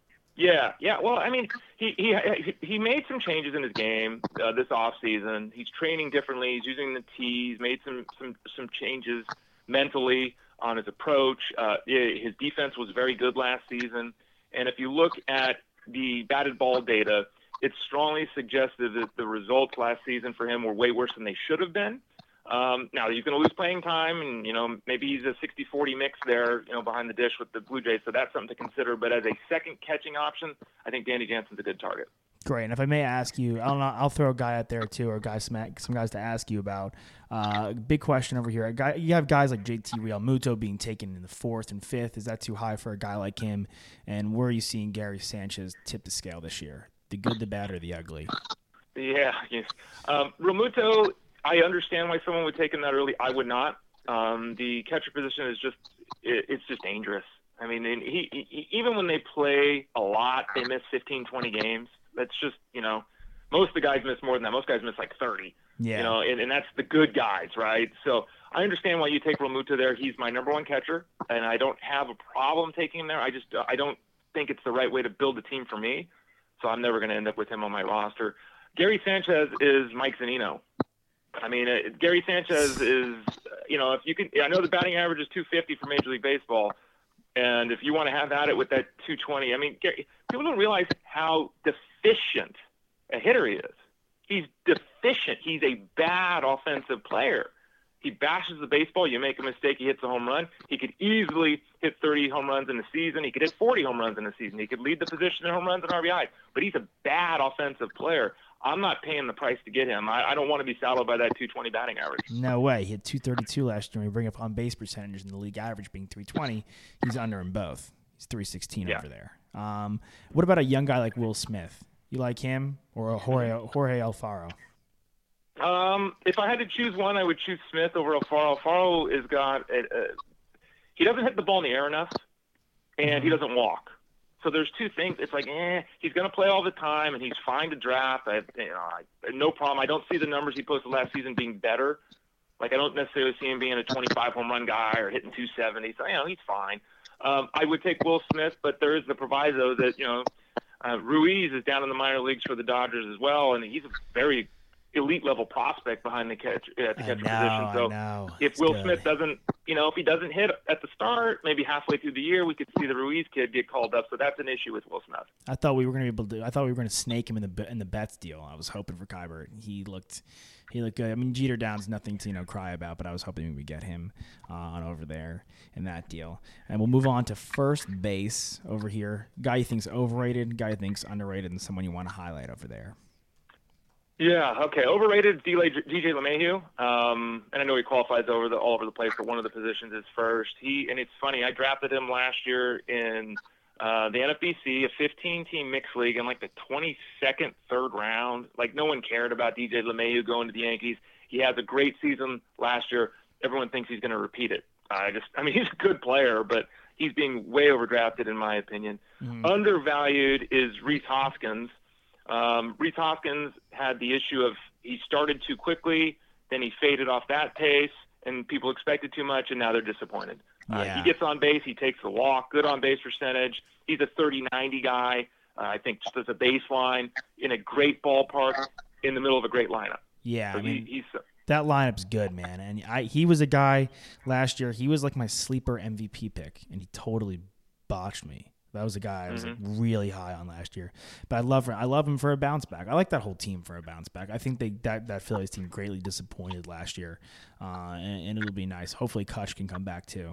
Yeah, yeah. Well, I mean, he he he made some changes in his game uh, this off season. He's training differently. He's using the tees. Made some some some changes mentally on his approach. Uh, his defense was very good last season. And if you look at the batted ball data, it's strongly suggested that the results last season for him were way worse than they should have been. Um, now he's going to lose playing time, and you know maybe he's a sixty forty mix there, you know, behind the dish with the Blue Jays. So that's something to consider. But as a second catching option, I think Danny Jansen's a good target. Great. And if I may ask you, I'll I'll throw a guy out there too, or guys some some guys to ask you about. Uh, big question over here. A guy, you have guys like J T Realmuto being taken in the fourth and fifth. Is that too high for a guy like him? And where are you seeing Gary Sanchez tip the scale this year? The good, the bad, or the ugly? Yeah. Yes. Um, Realmuto. I understand why someone would take him that early. I would not. Um, the catcher position is just it, it's just dangerous. I mean, and he, he even when they play a lot, they miss fifteen, twenty games. That's just, you know, most of the guys miss more than that. Most guys miss like thirty. Yeah. You know, and, and that's the good guys, right? So I understand why you take Realmuto there. He's my number one catcher, and I don't have a problem taking him there. I just I don't think it's the right way to build a team for me. So I'm never going to end up with him on my roster. Gary Sanchez is Mike Zunino. I mean, uh, Gary Sanchez is, you know, if you can, I know the batting average is two fifty for Major League Baseball, and if you want to have at it with that two twenty, I mean, Gary, people don't realize how deficient a hitter he is. He's deficient. He's a bad offensive player. He bashes the baseball. You make a mistake, he hits a home run. He could easily hit thirty home runs in a season. He could hit forty home runs in a season. He could lead the position in home runs and R B Is, but he's a bad offensive player. I'm not paying the price to get him. I, I don't want to be saddled by that two twenty batting average. No way. He hit two thirty-two last year. We bring up on base percentages and the league average being three twenty. He's under them both. He's three sixteen yeah. over there. Um, what about a young guy like Will Smith? You like him or a Jorge, Jorge Alfaro? Um, if I had to choose one, I would choose Smith over Alfaro. Alfaro has got a, a, he doesn't hit the ball in the air enough, and mm-hmm. he doesn't walk. So there's two things. It's like, eh, he's going to play all the time, and he's fine to draft. I, you know, I, no problem. I don't see the numbers he posted last season being better. Like, I don't necessarily see him being a twenty-five home run guy or hitting two seventy. So, you know, he's fine. Um, I would take Will Smith, but there is the proviso that, you know, uh, Ruiz is down in the minor leagues for the Dodgers as well, and he's a very elite level prospect behind the catch at the catcher position. So if it's Will good. Smith doesn't, you know, if he doesn't hit at the start, maybe halfway through the year, we could see the Ruiz kid get called up. So that's an issue with Will Smith. I thought we were going to be able to. I thought we were going to snake him in the in the Betts deal. I was hoping for Kybert. He looked, he looked good. I mean, Jeter Down's nothing to you know cry about, but I was hoping we would get him uh, on over there in that deal. And we'll move on to first base over here. Guy you think's overrated, guy you think's underrated, and someone you want to highlight over there. Yeah, okay. Overrated, D J LeMahieu. Um, and I know he qualifies over the all over the place for one of the positions as first. He and it's funny, I drafted him last year in uh, the N F B C, a fifteen-team mixed league, in like the twenty-second, third round. Like, no one cared about D J LeMahieu going to the Yankees. He has a great season last year. Everyone thinks he's going to repeat it. I just, I mean, he's a good player, but he's being way overdrafted in my opinion. Mm-hmm. Undervalued is Reese Hoskins. Um, Reese Hoskins had the issue of he started too quickly, then he faded off that pace, and people expected too much, and now they're disappointed. Yeah. Uh, he gets on base, he takes the walk, good on base percentage. He's a thirty ninety guy, uh, I think, just as a baseline, in a great ballpark, in the middle of a great lineup. Yeah, so I mean, he, he's uh, that lineup's good, man. And I, he was a guy last year. He was like my sleeper M V P pick, and he totally botched me. That was a guy I was mm-hmm. like really high on last year. But I love I love him for a bounce back. I like that whole team for a bounce back. I think they that, that Phillies team greatly disappointed last year, uh, and, and it'll be nice. Hopefully, Kutch can come back too.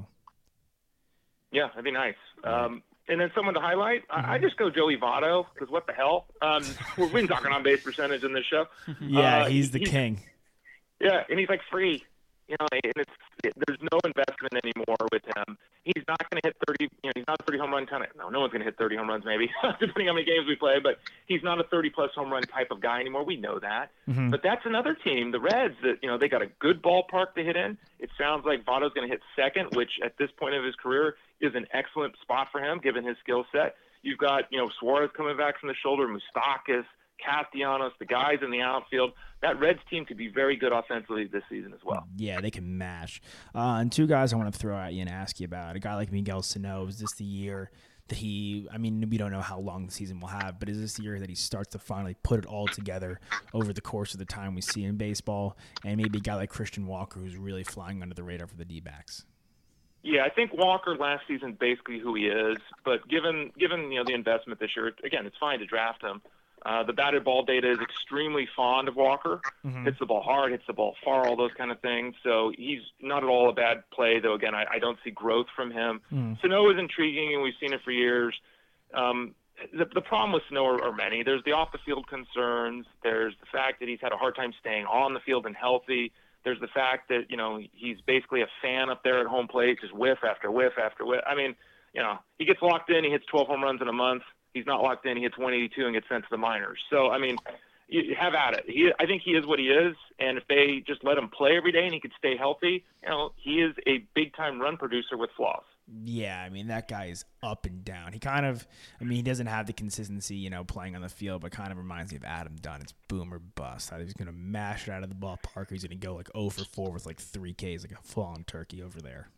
Yeah, that'd be nice. Um, and then someone to highlight, mm-hmm. I, I just go Joey Votto, because what the hell? Um, we've been talking on base percentage in this show. Yeah, uh, he's the he's, king. Yeah, and he's like free. You know, and it's it, there's no investment anymore with him. He's not going to hit thirty. You know, he's not a thirty home run kind of. No, no one's going to hit thirty home runs, maybe depending on how many games we play. But he's not a thirty plus home run type of guy anymore. We know that. Mm-hmm. But that's another team, the Reds. That you know they got a good ballpark to hit in. It sounds like Votto's going to hit second, which at this point of his career is an excellent spot for him given his skill set. You've got you know Suarez coming back from the shoulder, Moustakas, Castellanos, the guys in the outfield. That Reds team could be very good offensively this season as well. Yeah, they can mash. Uh, and two guys I want to throw at you and ask you about. A guy like Miguel Sano, is this the year that he, I mean, we don't know how long the season will have, but is this the year that he starts to finally put it all together over the course of the time we see in baseball? And maybe a guy like Christian Walker, who's really flying under the radar for the D-backs. Yeah, I think Walker last season basically who he is, but given given you know the investment this year, again, it's fine to draft him. Uh, the batted ball data is extremely fond of Walker. Mm-hmm. Hits the ball hard, hits the ball far, all those kind of things. So he's not at all a bad play, though. Again, I, I don't see growth from him. Mm. Sano is intriguing, and we've seen it for years. Um, the, the problem with Sano are, are many. There's the off-the-field concerns. There's the fact that he's had a hard time staying on the field and healthy. There's the fact that, you know, he's basically a fan up there at home plate, just whiff after whiff after whiff. I mean, you know, he gets locked in, he hits twelve home runs in a month. He's not locked in. He hits one eighty-two and gets sent to the minors. So, I mean, you have at it. He, I think he is what he is, and if they just let him play every day and he could stay healthy, you know, he is a big-time run producer with flaws. Yeah, I mean, that guy is up and down. He kind of, I mean, he doesn't have the consistency, you know, playing on the field, but kind of reminds me of Adam Dunn. It's boom or bust. He's going to mash it out of the ballpark. He's going to go like oh for four with like three Ks, like a fallen turkey over there.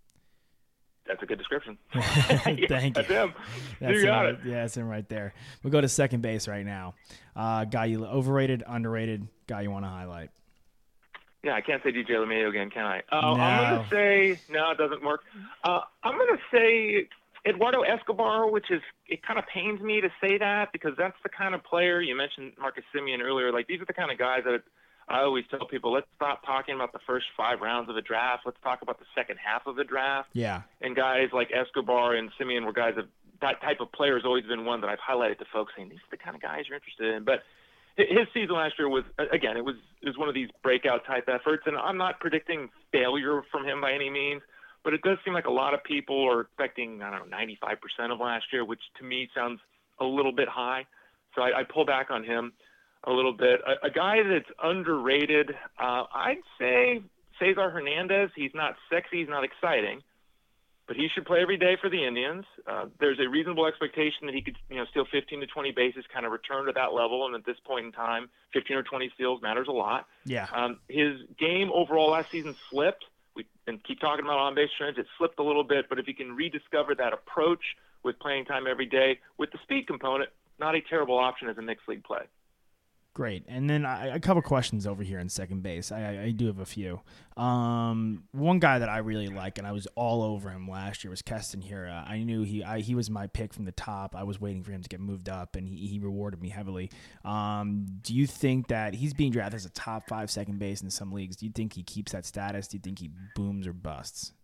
That's a good description. Thank yeah, you. That's him. That's you got him. it. Yeah, that's him right there. We'll go to second base right now. Uh, guy you overrated, underrated, guy you want to highlight. Yeah, I can't say D J LeMahieu again, can I? Uh, no. I'm going to say no, it doesn't work. Uh, I'm going to say Eduardo Escobar, which is it kind of pains me to say that because that's the kind of player you mentioned, Marcus Semien earlier. Like these are the kind of guys that I always tell people, let's stop talking about the first five rounds of a draft. Let's talk about the second half of the draft. Yeah. And guys like Escobar and Semien were guys that that type of player has always been one that I've highlighted to folks saying these are the kind of guys you're interested in. But his season last year was, again, it was, it was one of these breakout type efforts. And I'm not predicting failure from him by any means, but it does seem like a lot of people are expecting, I don't know, ninety-five percent of last year, which to me sounds a little bit high. So I, I pull back on him a little bit. A, a guy that's underrated, uh, I'd say Cesar Hernandez. He's not sexy, he's not exciting, but he should play every day for the Indians. Uh, there's a reasonable expectation that he could, you know, steal fifteen to twenty bases, kind of return to that level. And at this point in time, fifteen or twenty steals matters a lot. Yeah. Um, his game overall last season slipped. We and keep talking about on-base trends. It slipped a little bit, but if he can rediscover that approach with playing time every day with the speed component, not a terrible option as a mixed league play. Great. And then I, a couple questions over here in second base. I, I, I do have a few. Um, one guy that I really like, and I was all over him last year, was Keston Hiura. I knew he I, he was my pick from the top. I was waiting for him to get moved up, and he, he rewarded me heavily. Um, do you think that he's being drafted as a top five second base in some leagues? Do you think he keeps that status? Do you think he booms or busts?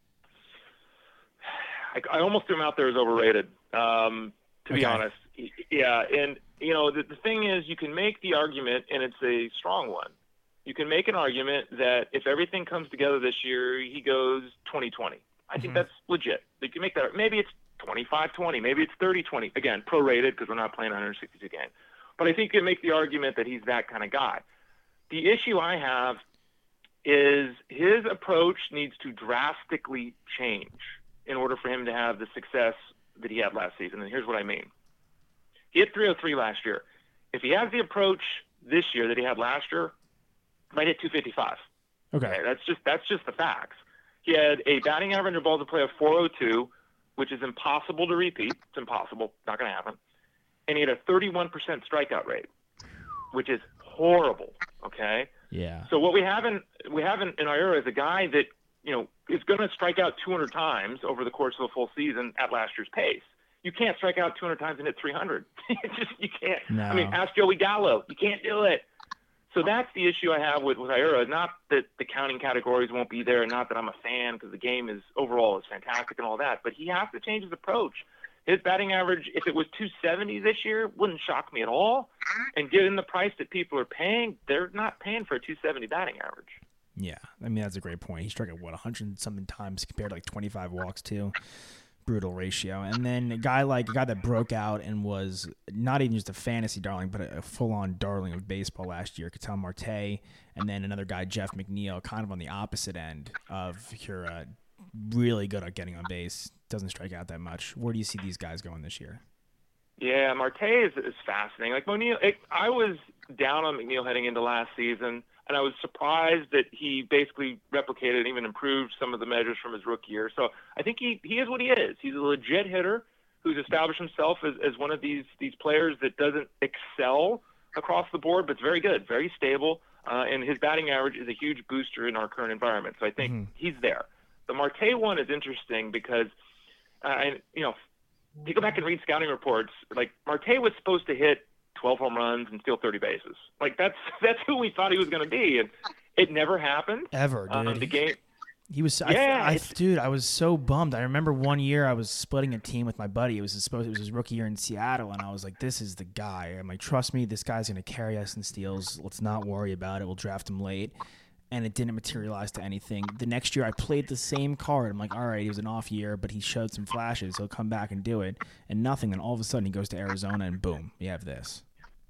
I, I almost threw him out there as overrated, um, to okay. be honest. Yeah, and you know, the, the thing is, you can make the argument, and it's a strong one. You can make an argument that if everything comes together this year, he goes twenty twenty. I think mm-hmm. that's legit. You can make that. Maybe it's twenty-five twenty. Maybe it's thirty twenty. Again, prorated because we're not playing one hundred sixty-two games. But I think you can make the argument that he's that kind of guy. The issue I have is his approach needs to drastically change in order for him to have the success that he had last season. And here's what I mean. He hit three oh three last year. If he has the approach this year that he had last year, he might hit two fifty-five. Okay. okay. That's just that's just the facts. He had a batting average in balls to play of four oh two, which is impossible to repeat. It's impossible. Not going to happen. And he had a thirty-one percent strikeout rate, which is horrible. Okay. Yeah. So what we have in we have in, in our era is a guy that you know is going to strike out two hundred times over the course of a full season at last year's pace. You can't strike out two hundred times and hit three hundred. just you can't. No. I mean, ask Joey Gallo. You can't do it. So that's the issue I have with with Ira. Not that the counting categories won't be there, not that I'm a fan because the game is overall is fantastic and all that, but he has to change his approach. His batting average, if it was two seventy this year, wouldn't shock me at all. And given the price that people are paying, they're not paying for a two seventy batting average. Yeah, I mean, that's a great point. He struck out, what, one hundred something times compared to like twenty-five walks, too. Brutal ratio. And then a guy like a guy that broke out and was not even just a fantasy darling, but a, a full-on darling of baseball last year, Ketel Marte, and then another guy, Jeff McNeil, kind of on the opposite end of your uh, really good at getting on base, doesn't strike out that much. Where do you see these guys going this year? Yeah, Marte is, is fascinating. Like McNeil, it, I was down on McNeil heading into last season, and I was surprised that he basically replicated and even improved some of the measures from his rookie year. So I think he, he is what he is. He's a legit hitter who's established himself as, as one of these these players that doesn't excel across the board, but it's very good, very stable, uh, and his batting average is a huge booster in our current environment. So I think mm-hmm. he's there. The Marte one is interesting because, uh, and, you know, if you go back and read scouting reports, like Marte was supposed to hit twelve home runs and steal thirty bases. Like that's that's who we thought he was going to be, and it never happened. Ever, dude. Um, the game. He was, yeah, I, I, dude. I was so bummed. I remember one year I was splitting a team with my buddy. It was supposed it was his rookie year in Seattle, and I was like, "This is the guy." I'm like, "Trust me, this guy's going to carry us in steals. Let's not worry about it. We'll draft him late." And it didn't materialize to anything. The next year, I played the same card. I'm like, all right, it was an off year, but he showed some flashes. He'll come back and do it, and nothing. And all of a sudden, he goes to Arizona, and boom, you have this.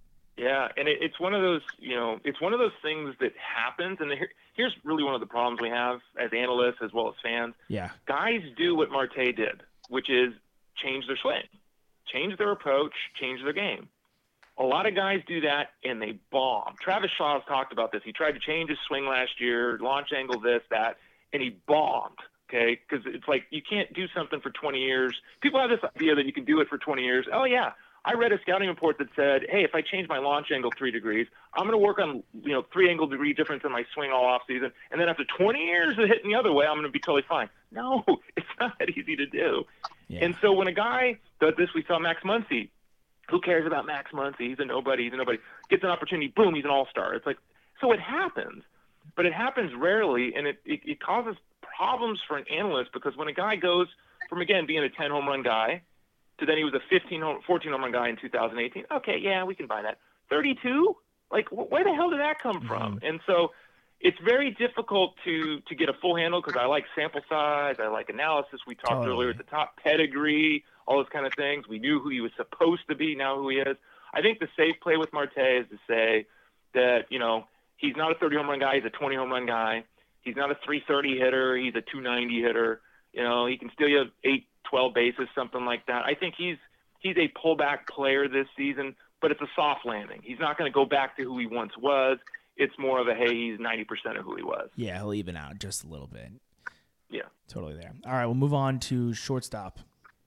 Yeah, and it, it's one of those, you know, it's one of those things that happens. And here, here's really one of the problems we have as analysts as well as fans. Yeah, guys do what Marte did, which is change their swing, change their approach, change their game. A lot of guys do that, and they bomb. Travis Shaw has talked about this. He tried to change his swing last year, launch angle, this, that, and he bombed, okay? Because it's like you can't do something for twenty years. People have this idea that you can do it for twenty years. Oh, yeah. I read a scouting report that said, hey, if I change my launch angle three degrees, I'm going to work on, you know, three angle degree difference in my swing all off season, and then after twenty years of hitting the other way, I'm going to be totally fine. No, it's not that easy to do. Yeah. And so when a guy does this, we saw Max Muncy. Who cares about Max Muncy? He's a nobody. He's a nobody. Gets an opportunity, boom, he's an all-star. It's like, so it happens, but it happens rarely, and it, it, it causes problems for an analyst because when a guy goes from, again, being a ten home run guy to then he was a fifteen, fourteen home run guy in two thousand eighteen, okay, yeah, we can buy that. thirty-two? Like, wh- where the hell did that come from? Mm-hmm. And so it's very difficult to, to get a full handle because I like sample size, I like analysis. We talked totally. earlier at the top, pedigree, all those kind of things. We knew who he was supposed to be, now who he is. I think the safe play with Marte is to say that, you know, he's not a thirty home run guy, he's a twenty home run guy. He's not a three thirty hitter, he's a two ninety hitter. You know, he can steal you eight, twelve bases, something like that. I think he's he's a pullback player this season, but it's a soft landing. He's not going to go back to who he once was. It's more of a, hey, he's ninety percent of who he was. Yeah, he'll even out just a little bit. Yeah. Totally there. All right, we'll move on to shortstop.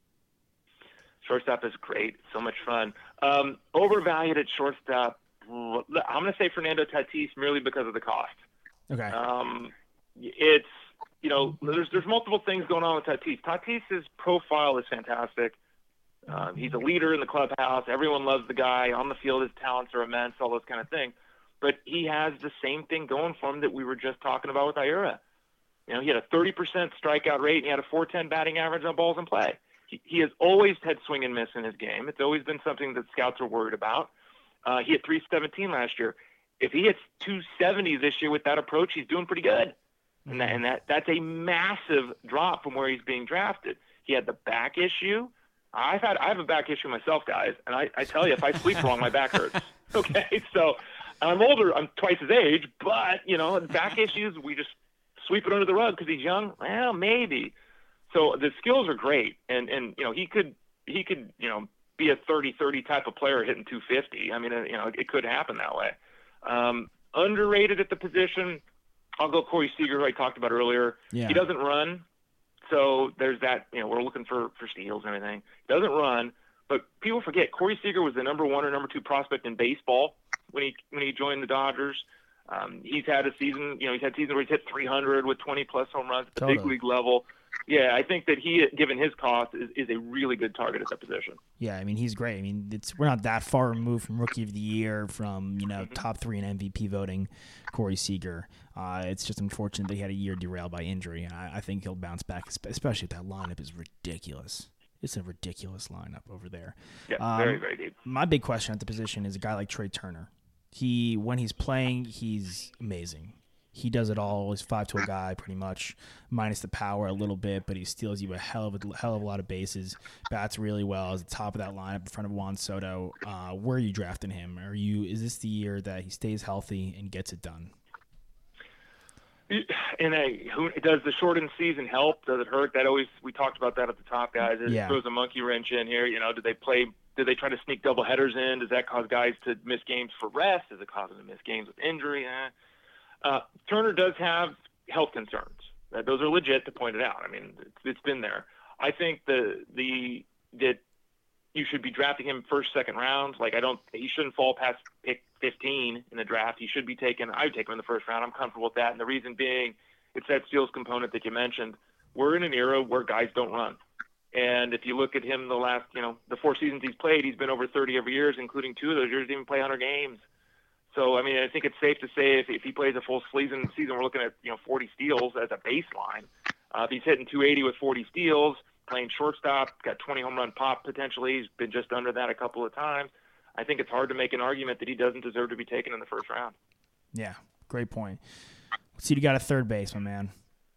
Shortstop is great. So much fun. Um, overvalued at shortstop, I'm going to say Fernando Tatis merely because of the cost. Okay. Um, it's, you know, there's there's multiple things going on with Tatis. Tatis's profile is fantastic. Um, he's a leader in the clubhouse. Everyone loves the guy. On the field, his talents are immense, all those kind of things. But he has the same thing going for him that we were just talking about with Ira. You know, he had a thirty percent strikeout rate, and he had a four ten batting average on balls in play. He, he has always had swing and miss in his game. It's always been something that scouts are worried about. Uh, he hit three seventeen last year. If he hits two seventy this year with that approach, he's doing pretty good. Mm-hmm. And, that, and that that's a massive drop from where he's being drafted. He had the back issue. I've had I have a back issue myself, guys, and I, I tell you, if I sleep wrong, my back hurts. Okay, so I'm older. I'm twice his age, but, you know, back issues, we just sweep it under the rug because he's young. Well, maybe. So the skills are great. And, and you know, he could, he could, you know, be a thirty thirty type of player hitting two fifty. I mean, you know, it could happen that way. Um, underrated at the position, I'll go Corey Seager, who I talked about earlier. Yeah. He doesn't run. So there's that, you know, we're looking for, for steals and everything. He doesn't run. But people forget, Corey Seager was the number one or number two prospect in baseball when he when he joined the Dodgers. Um, he's had a season, you know, he's had seasons where he's hit three hundred with twenty plus home runs at the Totally. big league level. Yeah, I think that he, given his cost, is, is a really good target at that position. Yeah, I mean, he's great. I mean, it's we're not that far removed from Rookie of the Year, from, you know, Mm-hmm. top three in M V P voting, Corey Seager. Uh, it's just unfortunate that he had a year derailed by injury, and I, I think he'll bounce back, especially if that lineup is ridiculous. It's a ridiculous lineup over there. Yeah, Um, very, very deep. My big question at the position is a guy like Trey Turner. He, when he's playing, he's amazing. He does it all. He's five tool guy, pretty much, minus the power a little bit, but he steals you a hell of a hell of a lot of bases. Bats really well. Is the top of that lineup in front of Juan Soto. Uh, where are you drafting him? Are you? Is this the year that he stays healthy and gets it done? And a, who does the shortened season help? Does it hurt? That always, we talked about that at the top, guys. It Yeah. throws a monkey wrench in here. You know, do they play? Do they try to sneak double headers in? Does that cause guys to miss games for rest? Does it cause them to miss games with injury? Eh. Uh, Turner does have health concerns. Uh, those are legit, to point it out. I mean, it's, it's been there. I think the the that you should be drafting him first, second round. Like, I don't. He shouldn't fall past pick fifteen in the draft. He should be taken. I would take him in the first round. I'm comfortable with that. And the reason being, it's that steals component that you mentioned. We're in an era where guys don't run. And if you look at him the last, you know, the four seasons he's played, he's been over thirty every year, including two of those years he didn't play one hundred games. So, I mean, I think it's safe to say if, if he plays a full season, season, we're looking at, you know, forty steals as a baseline. Uh, if he's hitting two eighty with forty steals, playing shortstop, got twenty home run pop potentially, he's been just under that a couple of times, I think it's hard to make an argument that he doesn't deserve to be taken in the first round. Yeah, great point. Let's see, you got a third base, my man.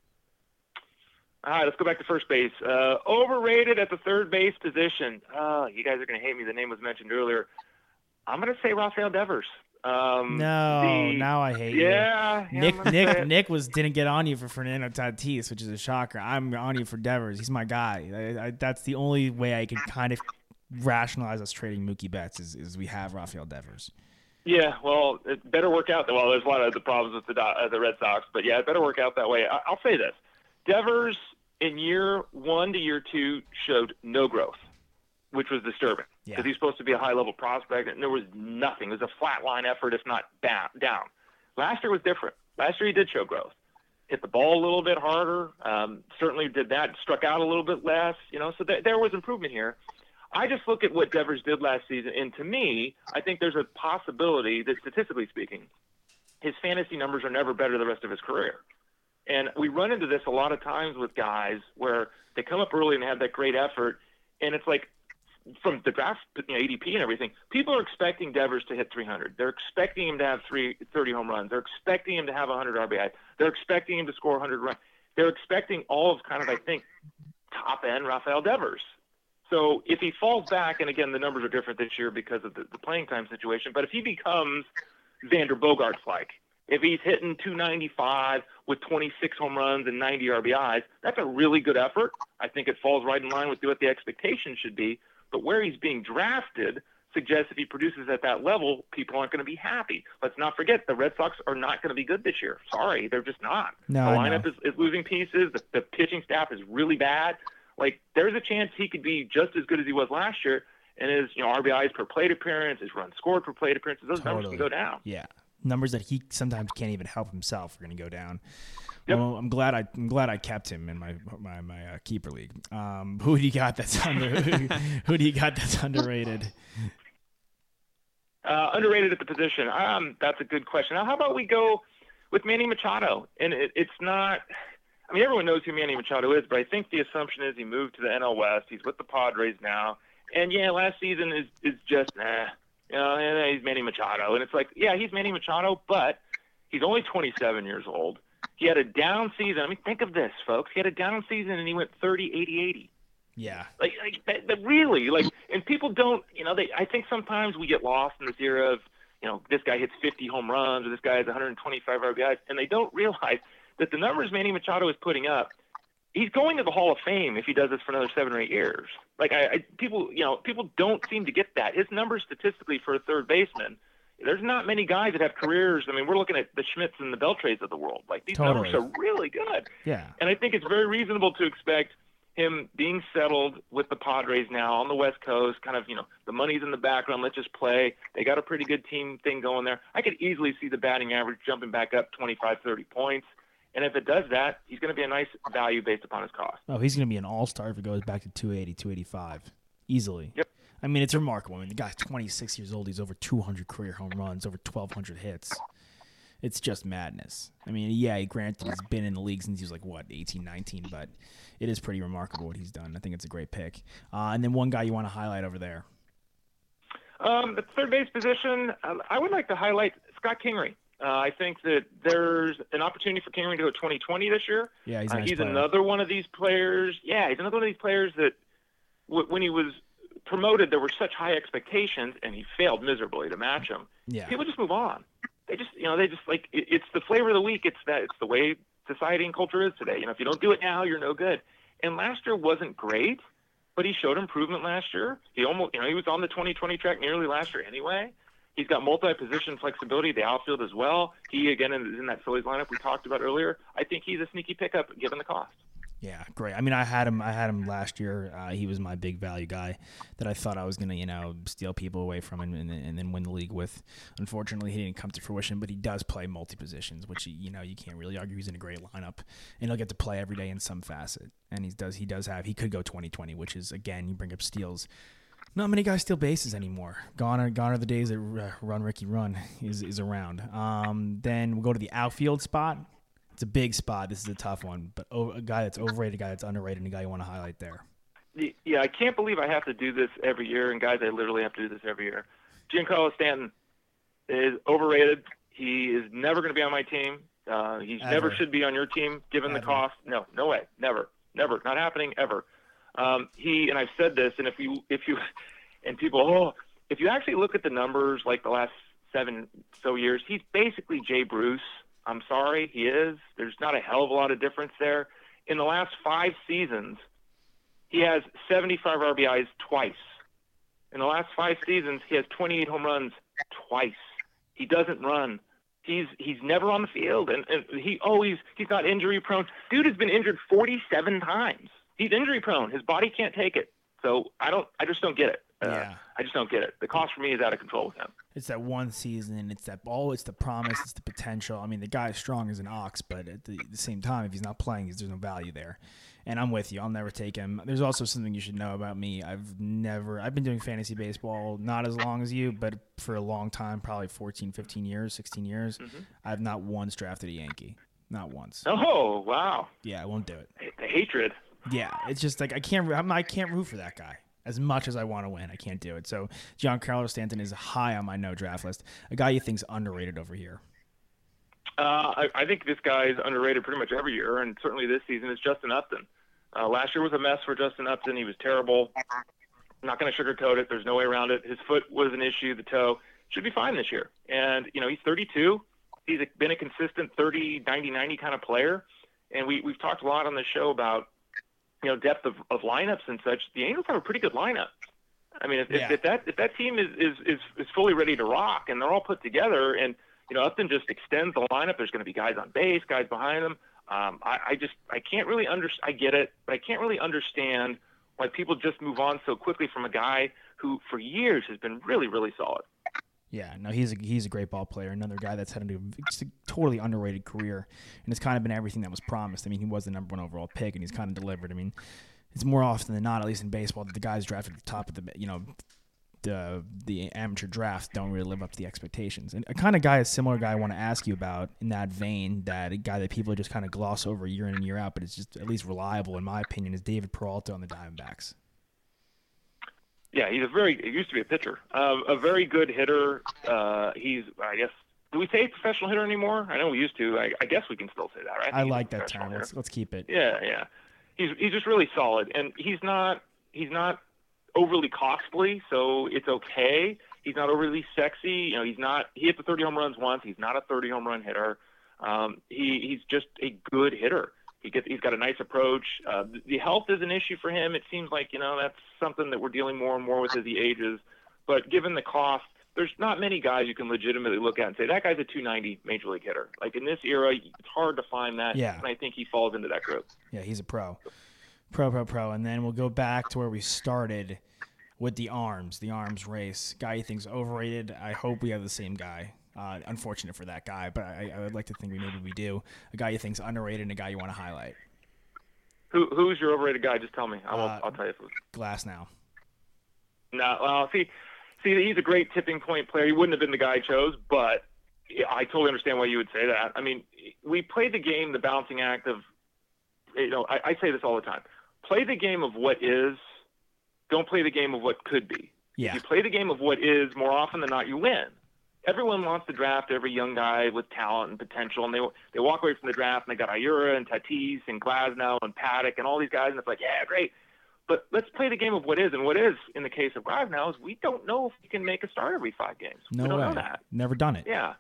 All right, let's go back to first base. Uh, overrated at the third base position. Uh, you guys are going to hate me. The name was mentioned earlier. I'm going to say Rafael Devers. Um, No, the, now I hate yeah, you. yeah. Nick I'm gonna say Nick it. Nick was didn't get on you for Fernando Tatis, which is a shocker. I'm on you for Devers. He's my guy. I, I, that's the only way I can kind of rationalize us trading Mookie Betts is, is we have Rafael Devers. Yeah, well, it better work out. Well, there's a lot of the problems with the uh, the Red Sox, but yeah, it better work out that way. I, I'll say this: Devers in year one to year two showed no growth, which was disturbing because Yeah. he's supposed to be a high-level prospect, and there was nothing. It was a flatline effort, if not down. down. Last year was different. Last year he did show growth. Hit the ball a little bit harder. Um, certainly did that. Struck out a little bit less. You know, so th- there was improvement here. I just look at what Devers did last season, and to me, I think there's a possibility that, statistically speaking, his fantasy numbers are never better the rest of his career. And we run into this a lot of times with guys where they come up early and have that great effort, and it's like from the draft, you know, A D P and everything, people are expecting Devers to hit three hundred. They're expecting him to have three, thirty home runs. They're expecting him to have one hundred R B I. They're expecting him to score one hundred runs. They're expecting all of kind of, I think, top-end Rafael Devers. So if he falls back, and again, the numbers are different this year because of the, the playing time situation, but if he becomes Xander Bogaerts-like, if he's hitting two ninety-five with twenty-six home runs and ninety R B Is, that's a really good effort. I think it falls right in line with what the expectation should be. But where he's being drafted suggests if he produces at that level, people aren't going to be happy. Let's not forget the Red Sox are not going to be good this year. Sorry, they're just not. No, the I lineup know. is, is losing pieces. The, the pitching staff is really bad. Like, there's a chance he could be just as good as he was last year, and his, you know, R B Is per plate appearance, his runs scored per plate appearances, those numbers can go down. Yeah, numbers that he sometimes can't even help himself are going to go down. Yep. Well, I'm glad I I'm glad I kept him in my my my uh, keeper league. Um, who do you got that's under? who do you got that's underrated? Uh, underrated at the position. Um, that's a good question. Now, how about we go with Manny Machado? And it, it's not. I mean, everyone knows who Manny Machado is, but I think the assumption is he moved to the N L West. He's with the Padres now, and yeah, last season is is just nah. You know, and he's Manny Machado, and it's like, yeah, he's Manny Machado, but he's only twenty-seven years old. He had a down season. I mean, think of this, folks. He had a down season, and he went thirty, eighty, eighty. Yeah. Like, like that, that really, like, and people don't, you know, they. I think sometimes we get lost in this era of, you know, this guy hits fifty home runs or this guy has one hundred twenty-five R B Is, and they don't realize that the numbers Manny Machado is putting up, he's going to the Hall of Fame if he does this for another seven or eight years. Like I, I people, you know, people don't seem to get that. His numbers statistically for a third baseman, there's not many guys that have careers. I mean, we're looking at the Schmitz and the Beltres of the world. Like these Totally. numbers are really good. Yeah. And I think it's very reasonable to expect him being settled with the Padres now on the West Coast, kind of, you know, the money's in the background, let's just play. They got a pretty good team thing going there. I could easily see the batting average jumping back up twenty-five, thirty points. And if it does that, he's going to be a nice value based upon his cost. Oh, he's going to be an all-star if it goes back to two eighty, two eighty-five. Easily. Yep. I mean, it's remarkable. I mean, the guy's twenty-six years old. He's over two hundred career home runs, over twelve hundred hits. It's just madness. I mean, yeah, granted, he's been in the league since he was like, what, eighteen, nineteen, but it is pretty remarkable what he's done. I think it's a great pick. Uh, and then one guy you want to highlight over there. Um, the third base position, um, I would like to highlight Scott Kingery. Uh, I think that there's an opportunity for Kingery to go twenty twenty this year. Yeah, he's, a uh, nice he's player. another one of these players. Yeah, he's another one of these players that w- when he was promoted, there were such high expectations, and he failed miserably to match them. Yeah. People just move on. They just, you know, they just like it, it's the flavor of the week. It's that it's the way society and culture is today. You know, if you don't do it now, you're no good. And last year wasn't great, but he showed improvement last year. He almost, you know, he was on the twenty twenty track nearly last year anyway. He's got multi-position flexibility, the outfield as well. He, again, is in that Phillies lineup we talked about earlier. I think he's a sneaky pickup given the cost. Yeah, great. I mean, I had him. I had him last year. Uh, he was my big value guy that I thought I was gonna, you know, steal people away from him and, and then win the league with. Unfortunately, he didn't come to fruition. But he does play multi positions, which you know you can't really argue. He's in a great lineup, and he'll get to play every day in some facet. And he does. He does have. He could go twenty twenty, which is again, you bring up steals. Not many guys steal bases anymore. Gone are gone are the days that uh, Run Ricky Run is is around. Um, then we'll go to the outfield spot. It's a big spot. This is a tough one, but a guy that's overrated, a guy that's underrated, and a guy you want to highlight there. Yeah, I can't believe I have to do this every year, and guys, I literally have to do this every year. Giancarlo Stanton is overrated. He is never going to be on my team. Uh, he Ever. never should be on your team, given Ever. the cost. No, no way, never, never, not happening ever. Um, he and I've said this, and if you, if you, and people, oh, if you actually look at the numbers, like the last seven so years, he's basically Jay Bruce. I'm sorry, he is. There's not a hell of a lot of difference there. In the last five seasons, he has seventy-five R B Is twice. In the last five seasons, he has twenty-eight home runs twice. He doesn't run. He's he's never on the field, and, and he always he's not injury prone. Dude has been injured forty-seven times. He's injury prone. His body can't take it. So I don't. I just don't get it. Uh, Yeah. I just don't get it. The cost for me is out of control with him. It's that one season. It's that ball. It's the promise. It's the potential. I mean, the guy is strong as an ox, but at the, the same time, if he's not playing, there's no value there. And I'm with you. I'll never take him. There's also something you should know about me. I've never. I've been doing fantasy baseball not as long as you, but for a long time, probably fourteen, fifteen years, sixteen years. Mm-hmm. I've not once drafted a Yankee. Not once. Oh wow. Yeah, I won't do it. The hatred. Yeah, it's just like I can't. I'm, I can't root for that guy as much as I want to win. I can't do it. So Giancarlo Stanton is high on my no draft list. A guy you think's underrated over here. Uh, I, I think this guy is underrated pretty much every year, and certainly this season is Justin Upton. Uh, last year was a mess for Justin Upton. He was terrible. I'm not going to sugarcoat it. There's no way around it. His foot was an issue. The toe should be fine this year. And, you know, he's thirty-two. He's been a consistent thirty, ninety, ninety kind of player. And we, we've talked a lot on the show about, you know, depth of, of lineups and such. The Angels have a pretty good lineup. I mean, if, Yeah. if, if that if that team is, is, is, is fully ready to rock and they're all put together and, you know, Upton just extends the lineup, there's going to be guys on base, guys behind them. Um, I, I just I can't really under I get it, but I can't really understand why people just move on so quickly from a guy who for years has been really, really solid. Yeah, no, he's a he's a great ball player. Another guy that's had a, just a totally underrated career, and it's kind of been everything that was promised. I mean, he was the number one overall pick, and he's kind of delivered. I mean, it's more often than not, at least in baseball, that the guys drafted at the top of the you know the the amateur draft don't really live up to the expectations. And a kind of guy, a similar guy, I want to ask you about in that vein, that a guy that people just kind of gloss over year in and year out, but it's just at least reliable in my opinion, is David Peralta on the Diamondbacks. Yeah, he's a very – he used to be a pitcher. Uh, a very good hitter. Uh, he's, I guess – do we say professional hitter anymore? I know we used to. I, I guess we can still say that, right? I, I think like he's a that professional term. Let's, hitter. let's keep it. Yeah, yeah. He's he's just really solid. And he's not he's not overly costly, so it's okay. He's not overly sexy. You know, he's not. He hit the thirty home runs once. He's not a thirty home run hitter. Um, he he's just a good hitter. He gets. He's got a nice approach. Uh, the health is an issue for him. It seems like you know that's something that we're dealing more and more with as he ages. But given the cost, there's not many guys you can legitimately look at and say that guy's a two ninety major league hitter. Like in this era, it's hard to find that. Yeah. And I think he falls into that group. Yeah, he's a pro, pro, pro, pro. And then we'll go back to where we started with the arms, the arms race. Guy you think's overrated. I hope we have the same guy. Uh, unfortunate for that guy, but I, I would like to think we maybe we do. A guy you think's underrated and a guy you want to highlight. Who who's your overrated guy? Just tell me. I'll, Uh, I'll tell you. Glasnow. No, well, see, see, he's a great tipping point player. He wouldn't have been the guy I chose, but I totally understand why you would say that. I mean, we play the game, the balancing act of, you know, I, I say this all the time. Play the game of what is. Don't play the game of what could be. Yeah. If you play the game of what is, more often than not, you win. Everyone wants to draft every young guy with talent and potential, and they they walk away from the draft and they got Ayura and Tatis and Glasnow and Paddock and all these guys, and it's like, yeah, great. But let's play the game of what is, and what is in the case of Glasnow is we don't know if we can make a start every five games. No we don't way. know that. Never done it. Yeah.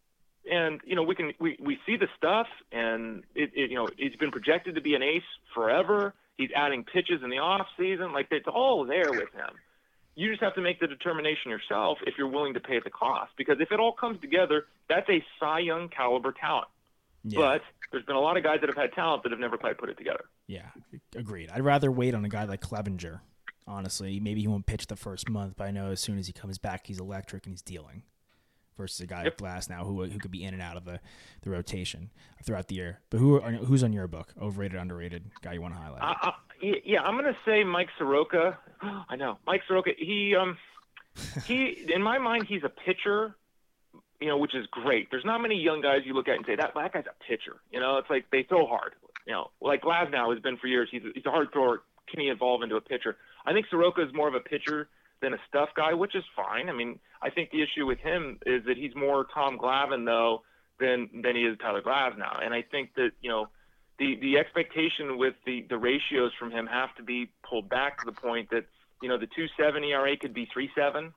And you know we can we, we see the stuff, and it, it you know he's been projected to be an ace forever. He's adding pitches in the off season, like it's all there with him. You just have to make the determination yourself if you're willing to pay the cost. Because if it all comes together, that's a Cy Young caliber talent. Yeah. But there's been a lot of guys that have had talent that have never quite put it together. Yeah, agreed. I'd rather wait on a guy like Clevenger, honestly. Maybe he won't pitch the first month, but I know as soon as he comes back, he's electric and he's dealing. Versus a guy Yep. like Glasnow who who could be in and out of the, the rotation throughout the year. But who are, who's on your book? Overrated, underrated guy you want to highlight? Uh, uh, yeah, I'm going to say Mike Soroka. I know Mike Soroka. He, um, he, in my mind, he's a pitcher. You know, which is great. There's not many young guys you look at and say that that guy's a pitcher. You know, it's like they throw hard. You know, like Glasnow has been for years. He's a, he's a hard thrower. Can he evolve into a pitcher? I think Soroka is more of a pitcher than a stuff guy, which is fine. I mean, I think the issue with him is that he's more Tom Glavine though than than he is Tyler Glasnow. And I think that you know the the expectation with the the ratios from him have to be pulled back to the point that you know the two seven E R A could be three seven,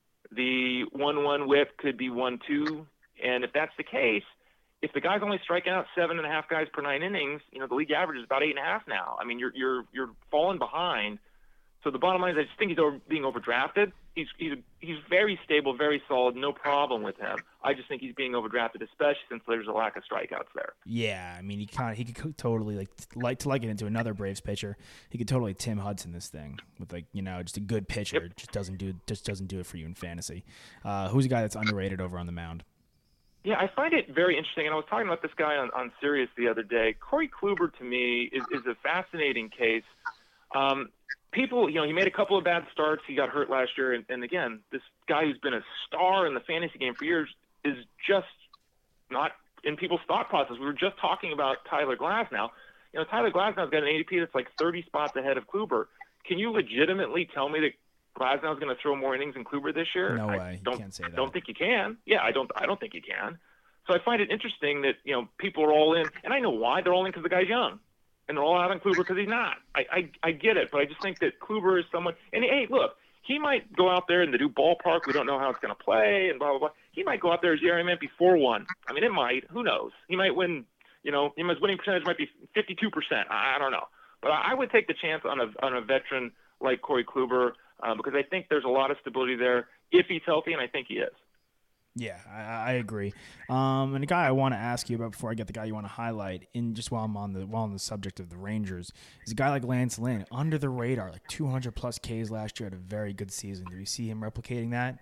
the one one whip could be one two, and if that's the case, if the guy's only striking out seven and a half guys per nine innings, you know the league average is about eight and a half now. I mean, you're you're you're falling behind. So the bottom line is I just think he's over, being overdrafted. He's, he's he's very stable, very solid, no problem with him. I just think he's being overdrafted, especially since there's a lack of strikeouts there. Yeah, I mean, he kind of he could totally like like to like it into another Braves pitcher. He could totally Tim Hudson this thing with like you know just a good pitcher. Yep. Just doesn't do just doesn't do it for you in fantasy. Uh, who's a guy that's underrated over on the mound? Yeah, I find it very interesting, and I was talking about this guy on, on Sirius the other day. Corey Kluber, to me, is, is a fascinating case. Um, people, you know, he made a couple of bad starts. He got hurt last year, and, and again, this guy who's been a star in the fantasy game for years is just not in people's thought process. We were just talking about Tyler Glasnow. You know, Tyler Glasnow's got an A D P that's like thirty spots ahead of Kluber. Can you legitimately tell me that Glasnow's going to throw more innings than Kluber this year? No I way. Don't, You can't say that. Don't think you can. Yeah, I don't. I don't think you can. So I find it interesting that you know people are all in, and I know why they're all in because the guy's young, and they're all out on Kluber because he's not. I, I I get it, but I just think that Kluber is someone. And hey, look, he might go out there in the new ballpark. We don't know how it's going to play, and blah blah blah. He might go out there as Jerry might be four one. I mean, it might. Who knows? He might win. You know, his winning percentage might be fifty-two percent. I, I don't know, but I, I would take the chance on a on a veteran like Corey Kluber uh, because I think there's a lot of stability there if he's healthy, and I think he is. Yeah, I, I agree. Um, and a guy I want to ask you about before I get the guy you want to highlight, in just while I'm on the while on the subject of the Rangers, is a guy like Lance Lynn, under the radar, like two hundred plus Ks last year, had a very good season. Do we see him replicating that?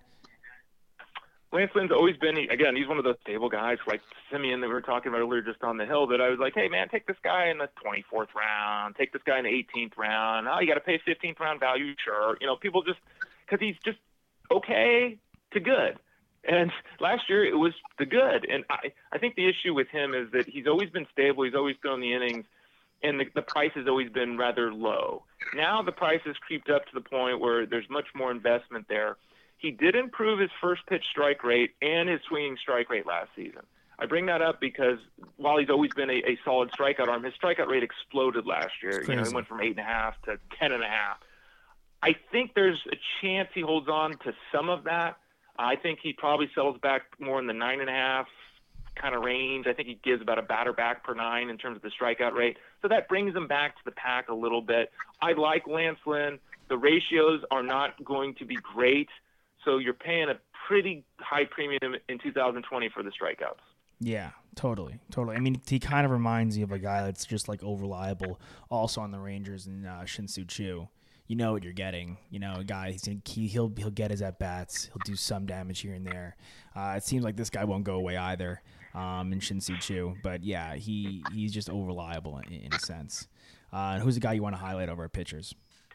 Lance Lynn's always been, again, he's one of those stable guys like Simeon that we were talking about earlier just on the hill that I was like, hey, man, take this guy in the twenty-fourth round, take this guy in the eighteenth round. Oh, you got to pay fifteenth round value, sure. You know, people just, because he's just okay to good. And last year it was the good. And I, I think the issue with him is that he's always been stable. He's always thrown the innings, and the, the price has always been rather low. Now the price has creeped up to the point where there's much more investment there. He did improve his first pitch strike rate and his swinging strike rate last season. I bring that up because while he's always been a, a solid strikeout arm, his strikeout rate exploded last year. You know, he went from eight and a half to ten and a half. I think there's a chance he holds on to some of that. I think he probably settles back more in the nine and a half kind of range. I think he gives about a batter back per nine in terms of the strikeout rate. So that brings him back to the pack a little bit. I like Lance Lynn. The ratios are not going to be great, so you're paying a pretty high premium in two thousand twenty for the strikeouts. Yeah, totally, totally. I mean, he kind of reminds you of a guy that's just like over-reliable, also on the Rangers, and uh, Shin-Soo Choo. You know what you're getting. You know, a guy, he's gonna, he, he'll he'll get his at-bats. He'll do some damage here and there. Uh, it seems like this guy won't go away either, um, in Shin-Soo Choo. But, yeah, he he's just over-reliable in, in a sense. Uh, and who's the guy you want to highlight over at pitchers?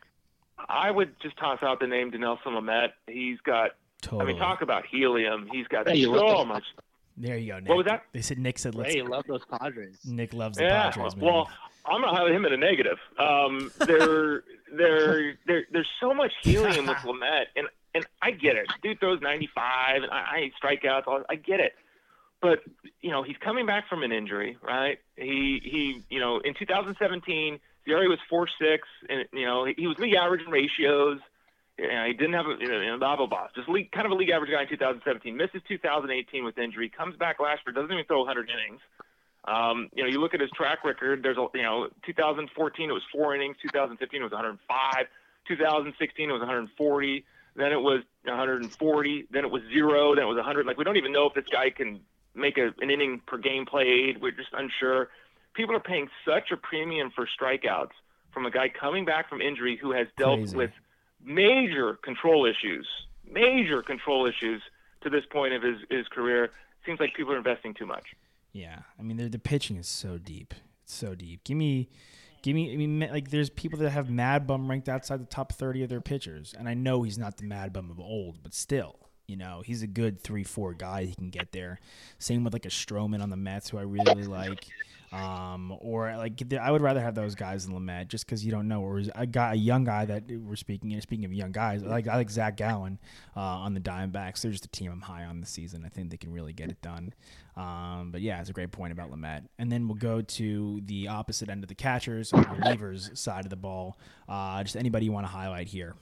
I would just toss out the name Dinelson Lamet. He's got, totally. I mean, talk about helium. He's got Hey, so much. There you go, Nick. What was that? They said Nick said let's. Hey, you love those Padres. Nick loves the yeah, Padres, man. Well, I'm gonna highlight him in a negative. Um, there, there, there, there's so much helium with Lamet, and and I get it. Dude throws ninety-five, and I, I strikeouts. All, I get it, but you know he's coming back from an injury, right? He he, you know, in two thousand seventeen, the E R A was four six, and you know he, he was league average in ratios. You know, he didn't have a, you know, blah, blah, blah. Just league, kind of a league average guy in two thousand seventeen. Misses two thousand eighteen with injury. Comes back last year. Doesn't even throw one hundred innings. Um, you know, you look at his track record. There's a, you know, two thousand fourteen it was four innings. two thousand fifteen it was one hundred five. two thousand sixteen it was one hundred forty. Then it was one hundred forty. Then it was zero. Then it was one hundred. Like, we don't even know if this guy can make a, an inning per game played. We're just unsure. People are paying such a premium for strikeouts from a guy coming back from injury who has dealt Crazy. with major control issues, major control issues to this point of his, his career. Seems like people are investing too much. Yeah, I mean, the, the pitching is so deep. It's so deep. Give me, give me. I mean, like, there's people that have Mad Bum ranked outside the top thirty of their pitchers, and I know he's not the Mad Bum of old, but still, you know, he's a good three, four guy. He can get there. Same with like a Stroman on the Mets, who I really like. Um, or like I would rather have those guys than Lamet, just because you don't know. Or I got a young guy that we're speaking. You know, speaking of young guys, I like I like Zach Gallen uh, on the Diamondbacks. They're just a team I'm high on this season. I think they can really get it done. Um, but yeah, it's a great point about Lamet. And then we'll go to the opposite end of the catchers, on the relievers side of the ball. Uh, just anybody you want to highlight here.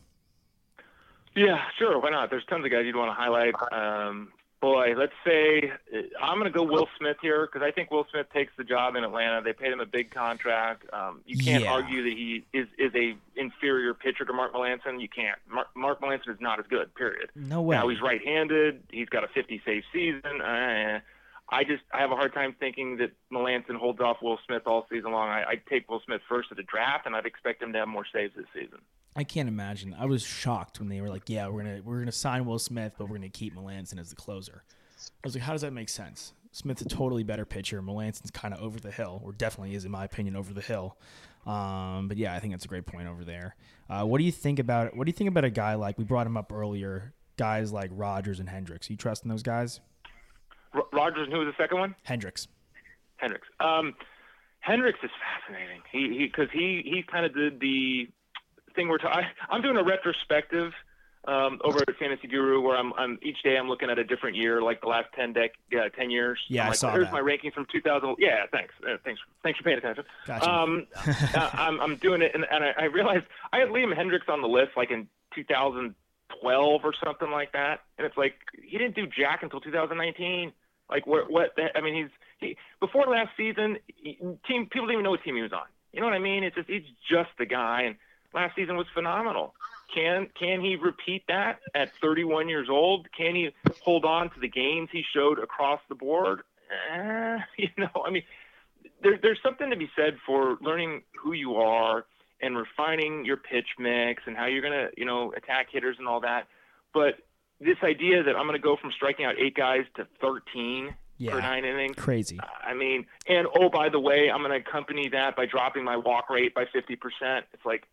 Yeah, sure. Why not? There's tons of guys you'd want to highlight. Um, Boy, let's say I'm going to go Will Smith here because I think Will Smith takes the job in Atlanta. They paid him a big contract. Um, you can't Yeah. argue that he is, is a inferior pitcher to Mark Melancon. You can't. Mark, Mark Melancon is not as good, period. No way. Now, he's right-handed. He's got a fifty-save season. Uh, I just I have a hard time thinking that Melancon holds off Will Smith all season long. I, I'd take Will Smith first at the draft, and I'd expect him to have more saves this season. I can't imagine. I was shocked when they were like, "Yeah, we're gonna we're gonna sign Will Smith, but we're gonna keep Melancon as the closer." I was like, "How does that make sense?" Smith's a totally better pitcher. Melancon's kind of over the hill, or definitely is, in my opinion, over the hill. Um, but yeah, I think that's a great point over there. Uh, what do you think about What do you think about a guy like we brought him up earlier? Guys like Rogers and Hendricks. Are you trusting those guys? R- Rogers, and who was the second one? Hendricks. Hendricks. Um, Hendricks is fascinating. He he because he he kind of did the thing we're talking. I'm doing a retrospective um, over at Fantasy Guru where I'm I'm each day I'm looking at a different year, like the last ten dec uh, ten years. Yeah, I'm I like, saw Here's that. my rankings from two thousand. Yeah, thanks, uh, thanks, thanks for paying attention. Gotcha. Um, uh, I'm I'm doing it, and, and I, I realized I had Liam Hendricks on the list like in two thousand twelve or something like that, and it's like he didn't do jack until two thousand nineteen. Like what? What? The, I mean, he's he before last season. He, team people didn't even know what team he was on. You know what I mean? It's just he's just the guy, and last season was phenomenal. Can can he repeat that at thirty-one years old? Can he hold on to the gains he showed across the board? Eh, you know, I mean, there, there's something to be said for learning who you are and refining your pitch mix and how you're gonna, you know, attack hitters and all that. But this idea that I'm going to go from striking out eight guys to thirteen Yeah. per nine innings. Crazy. I mean, and oh, by the way, I'm going to accompany that by dropping my walk rate by fifty percent. It's like,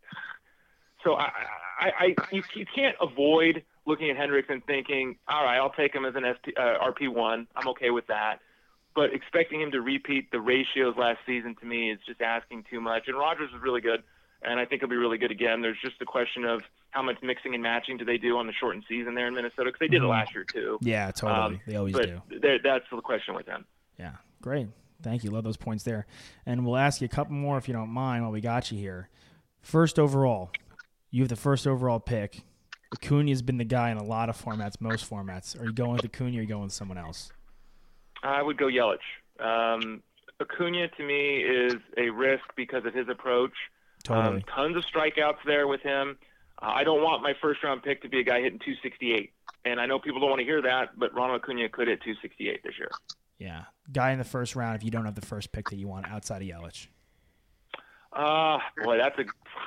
so I, I, I you, you can't avoid looking at Hendricks and thinking, all right, I'll take him as an S P, uh, R P one. I'm okay with that. But expecting him to repeat the ratios last season to me is just asking too much. And Rogers is really good, and I think he'll be really good again. There's just a question of how much mixing and matching do they do on the shortened season there in Minnesota, because they did it last year too. Yeah, totally. Um, they always but do. th- that's the question with them. Yeah, great. Thank you. Love those points there. And we'll ask you a couple more if you don't mind while we got you here. First overall, you have the first overall pick. Acuna's been the guy in a lot of formats, most formats. Are you going with Acuna or are you going with someone else? I would go Yelich. Um, Acuna, to me, is a risk because of his approach. Totally. Um, tons of strikeouts there with him. Uh, I don't want my first-round pick to be a guy hitting two sixty-eight. And I know people don't want to hear that, but Ronald Acuna could hit two sixty-eight this year. Yeah. Guy in the first round if you don't have the first pick that you want outside of Yelich. Uh, boy, that's a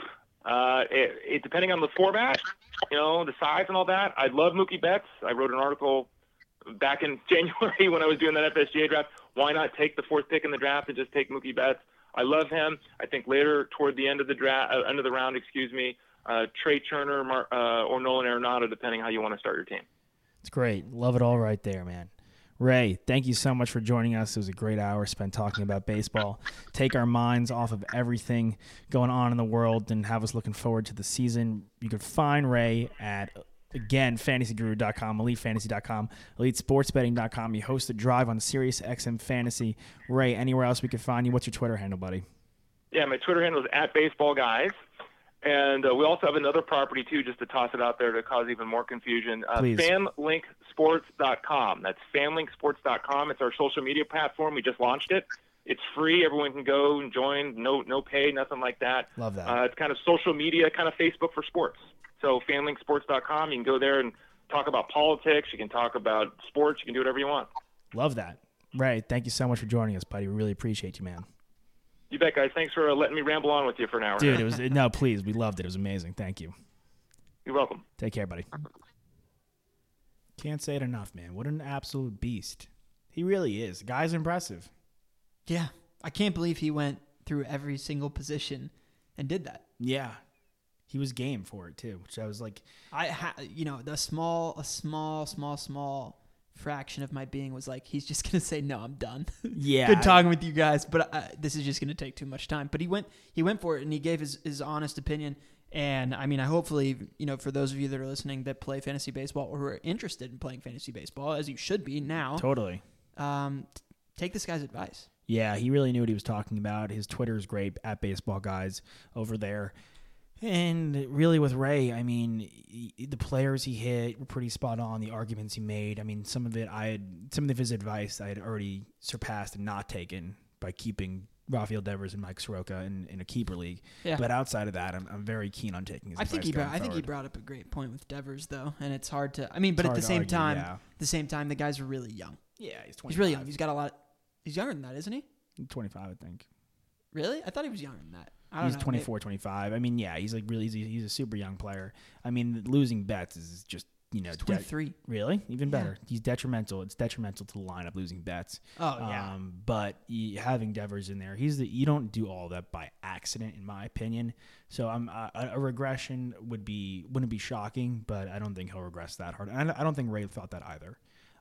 uh, it, it depending on the format, you know, the size and all that. I love Mookie Betts. I wrote an article back in January when I was doing that F S G A draft. Why not take the fourth pick in the draft and just take Mookie Betts? I love him. I think later toward the end of the draft, uh, end of the round, excuse me, uh, Trey Turner Mar- uh, or Nolan Arenado, depending how you want to start your team. It's great. Love it all right there, man. Ray, thank you so much for joining us. It was a great hour spent talking about baseball. Take our minds off of everything going on in the world and have us looking forward to the season. You can find Ray at, again, fantasy guru dot com, elite fantasy dot com, elite sports betting dot com. You host the Drive on Sirius X M Fantasy. Ray, anywhere else we can find you? What's your Twitter handle, buddy? Yeah, my Twitter handle is at baseballguys. And uh, we also have another property, too, just to toss it out there to cause even more confusion. Uh, fan link sports dot com. That's fan link sports dot com. It's our social media platform. We just launched it. It's free. Everyone can go and join. No no pay, nothing like that. Love that. Uh, it's kind of social media, kind of Facebook for sports. So fan link sports dot com. You can go there and talk about politics. You can talk about sports. You can do whatever you want. Love that. Ray, thank you so much for joining us, buddy. We really appreciate you, man. You bet, guys. Thanks for uh, letting me ramble on with you for an hour. Dude, it was no, please. We loved it. It was amazing. Thank you. You're welcome. Take care, buddy. Can't say it enough, man. What an absolute beast. He really is. The guy's impressive. Yeah. I can't believe he went through every single position and did that. Yeah. He was game for it, too, which I was like... I ha- You know, the small, a small, small, small... fraction of my being was like, he's just gonna say no, I'm done. Yeah, good talking with you guys, but uh, this is just gonna take too much time. But he went, he went for it, and he gave his, his honest opinion. And I mean, I hopefully, you know, for those of you that are listening that play fantasy baseball or who are interested in playing fantasy baseball, as you should be now, totally, um, t- take this guy's advice. Yeah, he really knew what he was talking about. His Twitter is great at Baseball Guys over there. And really with Ray, I mean, the players he hit were pretty spot on, the arguments he made. I mean, some of it I had, some of his advice I had already surpassed and not taken by keeping Rafael Devers and Mike Soroka in, in a keeper league. Yeah. But outside of that, I'm, I'm very keen on taking his I advice think he brought, going I think he forward. brought up a great point with Devers, though, and it's hard to, I mean, but It's at the hard to same argue, time, yeah. the same time, the guys are really young. Yeah, he's twenty-five. He's really young. He's got a lot, he's younger than that, isn't he? twenty-five, I think. Really? I thought he was younger than that. I don't He's know. twenty-four, twenty-five. I mean, yeah, he's like really, he's a, he's a super young player. I mean, losing Betts is just, you know, twenty-three. De- really? Even Yeah. better. He's detrimental. It's detrimental to the lineup losing Betts. Oh, yeah. Um, but he, having Devers in there, he's the, you don't do all that by accident, in my opinion. So I'm uh, a regression would be wouldn't be shocking, but I don't think he'll regress that hard. And I, I don't think Ray thought that either.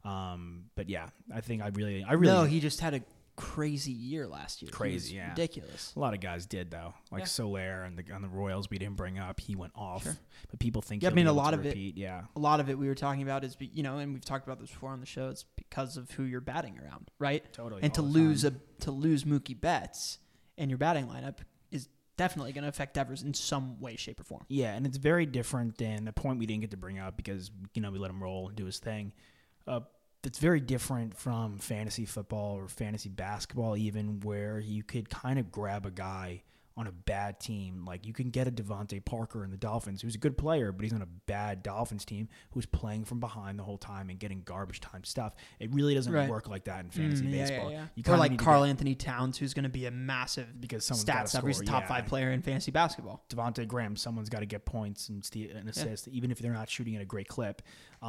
Um, but yeah, I think I really, I really No, he just had a crazy year last year. Crazy, He was yeah. ridiculous. A lot of guys did though, like Yeah. Soler and the on the Royals we didn't bring up. He went off, Sure. but people think Yeah, I he'll mean, be a able lot to of repeat. it. Yeah, A lot of it we were talking about is, be- you know, and we've talked about this before on the show. It's because of who you're batting around, right? Totally, And to all the lose time. a to lose Mookie Betts in your batting lineup is definitely going to affect Devers in some way, shape, or form. yeah, and it's very different than the point we didn't get to bring up because you know we let him roll and do his thing. Uh, it's very different from fantasy football or fantasy basketball, even where you could kind of grab a guy on a bad team. Like you can get a Devontae Parker in the Dolphins, who's a good player, but he's on a bad Dolphins team who's playing from behind the whole time and getting garbage time stuff. It really doesn't Right. work like that in fantasy Mm, yeah, baseball. yeah, yeah. You Or kinda like need to Carl get- Anthony Towns, who's going to be a massive because someone's gotta stat stuffer. He's a score, top yeah. five player in fantasy basketball. Devontae Graham, someone's got to get points and, ste- and assist, even if they're not shooting at a great clip.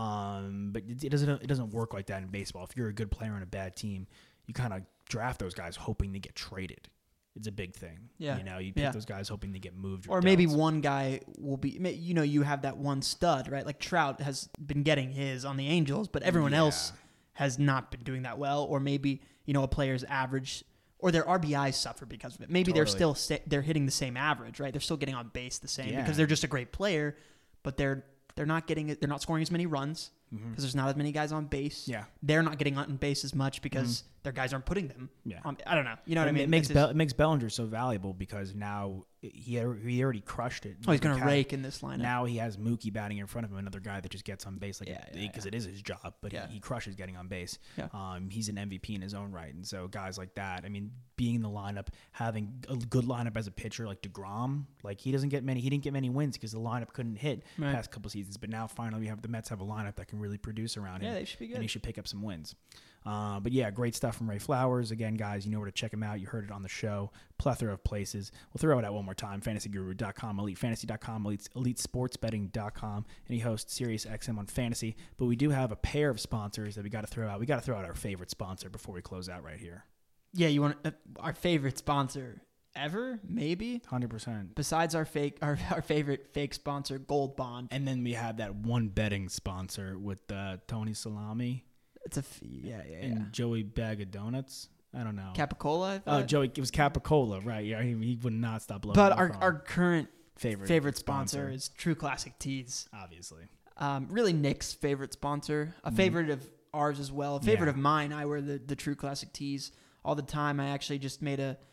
Um, but it, it doesn't it doesn't work like that in baseball. If you're a good player on a bad team, you kind of draft those guys hoping to get traded. It's a big thing. Yeah. You know, you pick Yeah. those guys hoping to get moved. Or maybe dealt. one guy will be, ma- you know, you have that one stud, right? Like Trout has been getting his on the Angels, but everyone Yeah. else has not been doing that well. Or maybe, you know, a player's average or their R B Is suffer because of it. Maybe they're Totally. still, sta- they're hitting the same average, right? They're still getting on base the same Yeah. because they're just a great player, but they're, they're not getting it. They're not scoring as many runs. because mm-hmm. there's not as many guys on base. Yeah. They're not getting on base as much because mm-hmm. their guys aren't putting them. Yeah. On, I don't know. You know what I mean? It makes, just, Bell, it makes Bellinger so valuable because now he he already crushed it. Oh, he's going to rake in this lineup. Now he has Mookie batting in front of him, another guy that just gets on base like because yeah, yeah, yeah. it is his job, but yeah. he, he crushes getting on base. Yeah. Um, he's an M V P in his own right, and so guys like that. I mean, being in the lineup, having a good lineup as a pitcher like DeGrom, like he doesn't get many. He didn't get many wins because the lineup couldn't hit right. past couple seasons. But now finally, we have the Mets have a lineup that can really produce around him. Yeah, they should be good. And he should pick up some wins. Uh, but yeah, great stuff from Ray Flowers. Again, guys, you know where to check him out. You heard it on the show. Plethora of places. We'll throw it out one more time. fantasy guru dot com, elite fantasy dot com, elite, elite sports betting dot com. And he hosts Sirius X M on Fantasy. But we do have a pair of sponsors that we got to throw out. We got to throw out our favorite sponsor before we close out right here. Yeah, you want uh, our favorite sponsor ever? Maybe one hundred percent. Besides our fake, our, our favorite fake sponsor, Gold Bond. And then we have that one betting sponsor with uh, Tony Salami. It's a yeah, yeah, and yeah. Joey Bag of Donuts. I don't know. Capicola. Oh, Joey. It was Capicola, right? Yeah, he, he would not stop blowing. But our our current favorite favorite sponsor, sponsor is True Classic Tees. Obviously. Um, really Nick's favorite sponsor, a favorite mm. of ours as well, a favorite yeah. of mine. I wear the the True Classic Tees all the time. I actually just made a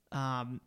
um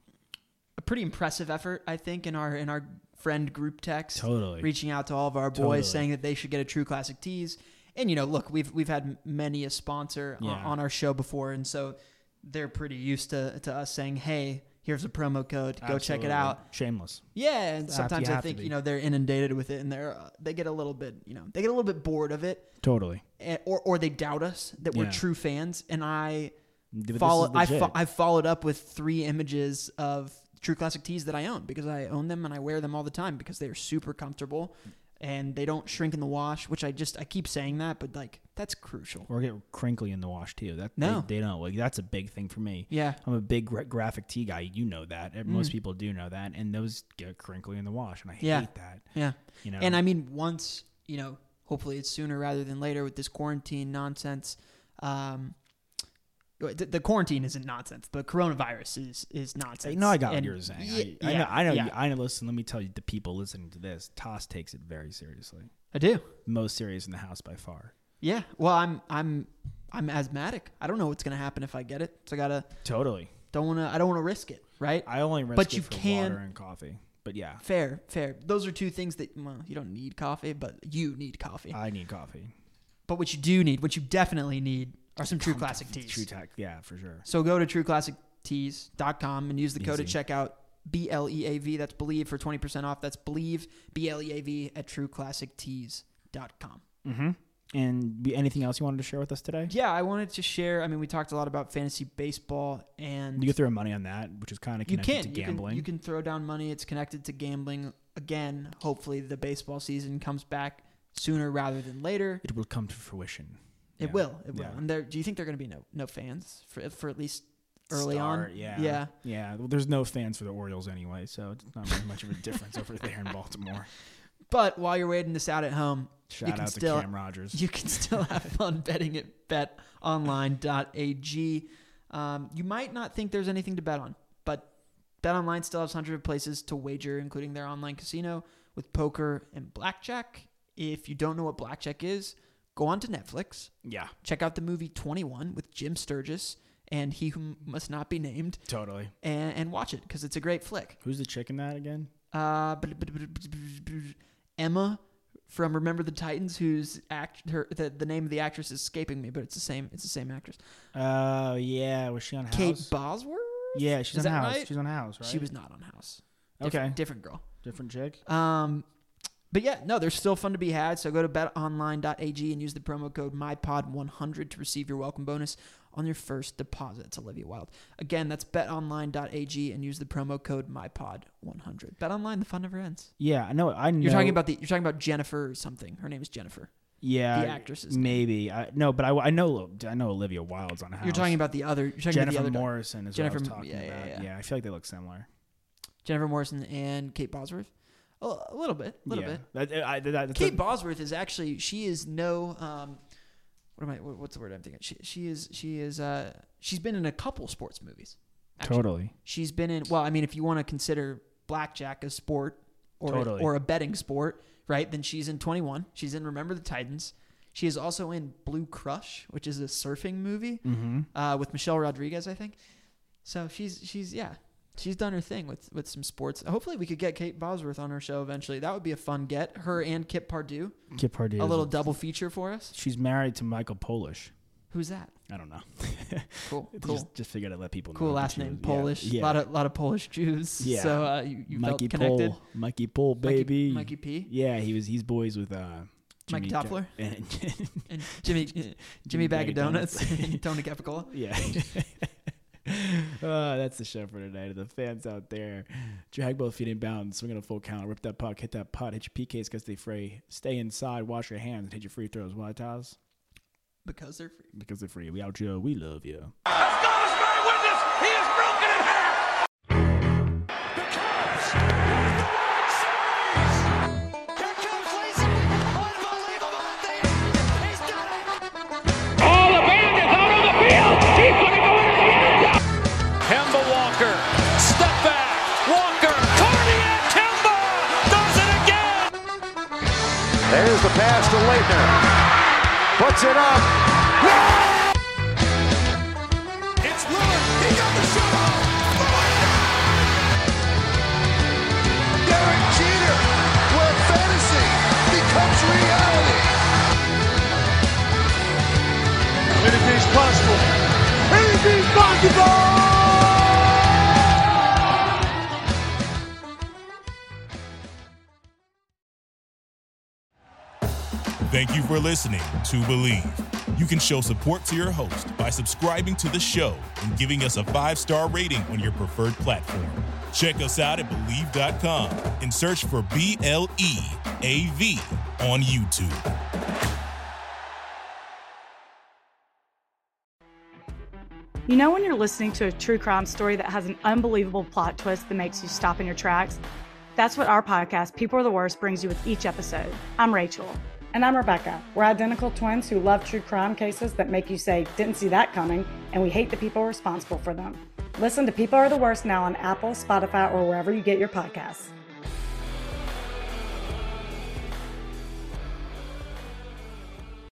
a pretty impressive effort, I think, in our in our friend group text. Totally. Reaching out to all of our boys totally. saying that they should get a True Classic Tees. And, you know, look, we've we've had many a sponsor yeah. on, on our show before, and so they're pretty used to, to us saying, hey, here's a promo code, go Absolutely. check it out. Shameless. Yeah, and Have sometimes to, you I think, to you know, they're inundated with it, and they're uh, they get a little bit, you know, they get a little bit bored of it. Totally. And, or or they doubt us that we're yeah. true fans, and I But follow I fo- I followed up with three images of True Classic Tees that I own because I own them and I wear them all the time because they are super comfortable. And they don't shrink in the wash, which I just I keep saying that, but like that's crucial. Or get crinkly in the wash too. That no, they, they don't. Like that's a big thing for me. Yeah, I'm a big gra- graphic tee guy. You know that. Mm. Most people do know that, and those get crinkly in the wash, and I yeah. hate that. Yeah, you know. And I mean, once you know, hopefully it's sooner rather than later with this quarantine nonsense. Um, the, the quarantine isn't nonsense. The coronavirus is is nonsense. No, I got and what you're saying. Yeah, I, I know. I know. Yeah. You, I know. Listen, let me tell you, the people listening to this, Toss takes it very seriously. I do. Most serious in the house by far. Yeah. Well, I'm I'm I'm asthmatic. I don't know what's gonna happen if I get it. So I gotta totally. Don't wanna. I don't wanna risk it. Right. I only risk but it you for can, water and coffee. But yeah. Fair. Fair. Those are two things that well, you don't need coffee, but you need coffee. I need coffee. But what you do need, what you definitely need, are some True Classic Tees. True Tech, yeah, for sure. So go to true classic tees dot com and use the code Easy. at checkout, B L E A V. That's Believe for twenty percent off. That's Believe, B L E A V, at true classic tees dot com. Mm-hmm. And be, anything else you wanted to share with us today? Yeah, I wanted to share. I mean, we talked a lot about fantasy baseball, and you can throw money on that, which is kind of connected you can, to gambling. You can, you can throw down money. It's connected to gambling. Again, hopefully the baseball season comes back sooner rather than later. It will come to fruition. It yeah. will. It will. Yeah. And there, do you think there are going to be no no fans for for at least early Start, on? Yeah. Yeah. Yeah. Well, there's no fans for the Orioles anyway, so it's not really much of a difference over there in Baltimore. But while you're waiting this out at home, Shout you can out still, to Cam Rogers. You can still have fun betting at bet online dot a g. Um, you might not think there's anything to bet on, but BetOnline still has hundreds of places to wager, including their online casino with poker and blackjack. If you don't know what blackjack is, go on to Netflix. Yeah. Check out the movie twenty-one with Jim Sturgis and He Who Must Not Be Named. Totally. And, and watch it because it's a great flick. Who's the chick in that again? Uh, Emma from Remember the Titans, who's act her the, the name of the actress is escaping me, but it's the same it's the same actress. Oh uh, yeah, was she on House? Kate Bosworth? Yeah, she's is on that House. Right? She's on House, right? She was not on House. Different, okay, different girl, different chick. Um. But yeah, no, there's still fun to be had. So go to bet online dot a g and use the promo code my pod one hundred to receive your welcome bonus on your first deposit. It's Olivia Wilde. Again, that's bet online dot a g and use the promo code my pod one hundred. BetOnline, the fun never ends. Yeah, I know. I know. You're talking about the. You're talking about Jennifer or something. Her name is Jennifer. Yeah, the actress's maybe. I, no, but I, I know I know Olivia Wilde's on House. You're talking about the other. You're talking Jennifer about the other Morrison is Jennifer, what I was talking yeah, about. Yeah, yeah. yeah, I feel like they look similar. Jennifer Morrison and Kate Bosworth. Oh, a little bit, a little yeah. bit. That, I, that, Kate a, Bosworth is actually she is no. Um, what am I? What's the word I'm thinking? She she is she is uh she's been in a couple sports movies. Actually. Totally. She's been in. Well, I mean, if you want to consider blackjack a sport or totally. or a betting sport, right? Then she's in twenty-one. She's in Remember the Titans. She is also in Blue Crush, which is a surfing movie Mm-hmm. uh, with Michelle Rodriguez, I think. So she's she's yeah, she's done her thing with, with some sports. Hopefully, we could get Kate Bosworth on our show eventually. That would be a fun get. Her and Kip Pardue. Kip Pardue. A little double feature for us. She's married to Michael Polish. Who's that? I don't know. Cool. Cool. Just, just figured I'd let people know. Cool that last she name. was- Polish. A Yeah. lot of lot of Polish Jews. Yeah. So uh, you, you Mikey felt connected. Pole. Mikey Pole, Mikey- baby. Mikey P? Yeah, he was. He's boys with uh, Mikey Jimmy Toppler? and, And Jimmy Jimmy, Jimmy Bag of Donuts and Tony Capicola. Yeah. uh, that's the show for today. To the fans out there, drag both feet inbound, swing on a full count, rip that puck, hit that putt, hit your P Ks because they fray. Stay inside, wash your hands, and hit your free throws. Why, Taz? Because they're free. Because they're free. We out here. We love you. Let's go, this man witness. He is broken in half. The Cubs with the World Series. Here comes Lacy. Unbelievable thing. He's done it. Oh, the band is out on the field. He's going to go into the end zone. Kemba Walker, step back. Walker, cardiac Kemba does it again. There's the pass to Leitner. Puts it up. It's Lillard. He got the shot off. Derek Jeter, where fantasy becomes reality. Anything's possible. Anything's possible! Thank you for listening to Believe. You can show support to your host by subscribing to the show and giving us a five-star rating on your preferred platform. Check us out at Believe dot com and search for B L E A V on YouTube. You know when you're listening to a true crime story that has an unbelievable plot twist that makes you stop in your tracks? That's what our podcast, People Are the Worst, brings you with each episode. I'm Rachel. And I'm Rebecca. We're identical twins who love true crime cases that make you say, didn't see that coming, and we hate the people responsible for them. Listen to People Are the Worst now on Apple, Spotify, or wherever you get your podcasts.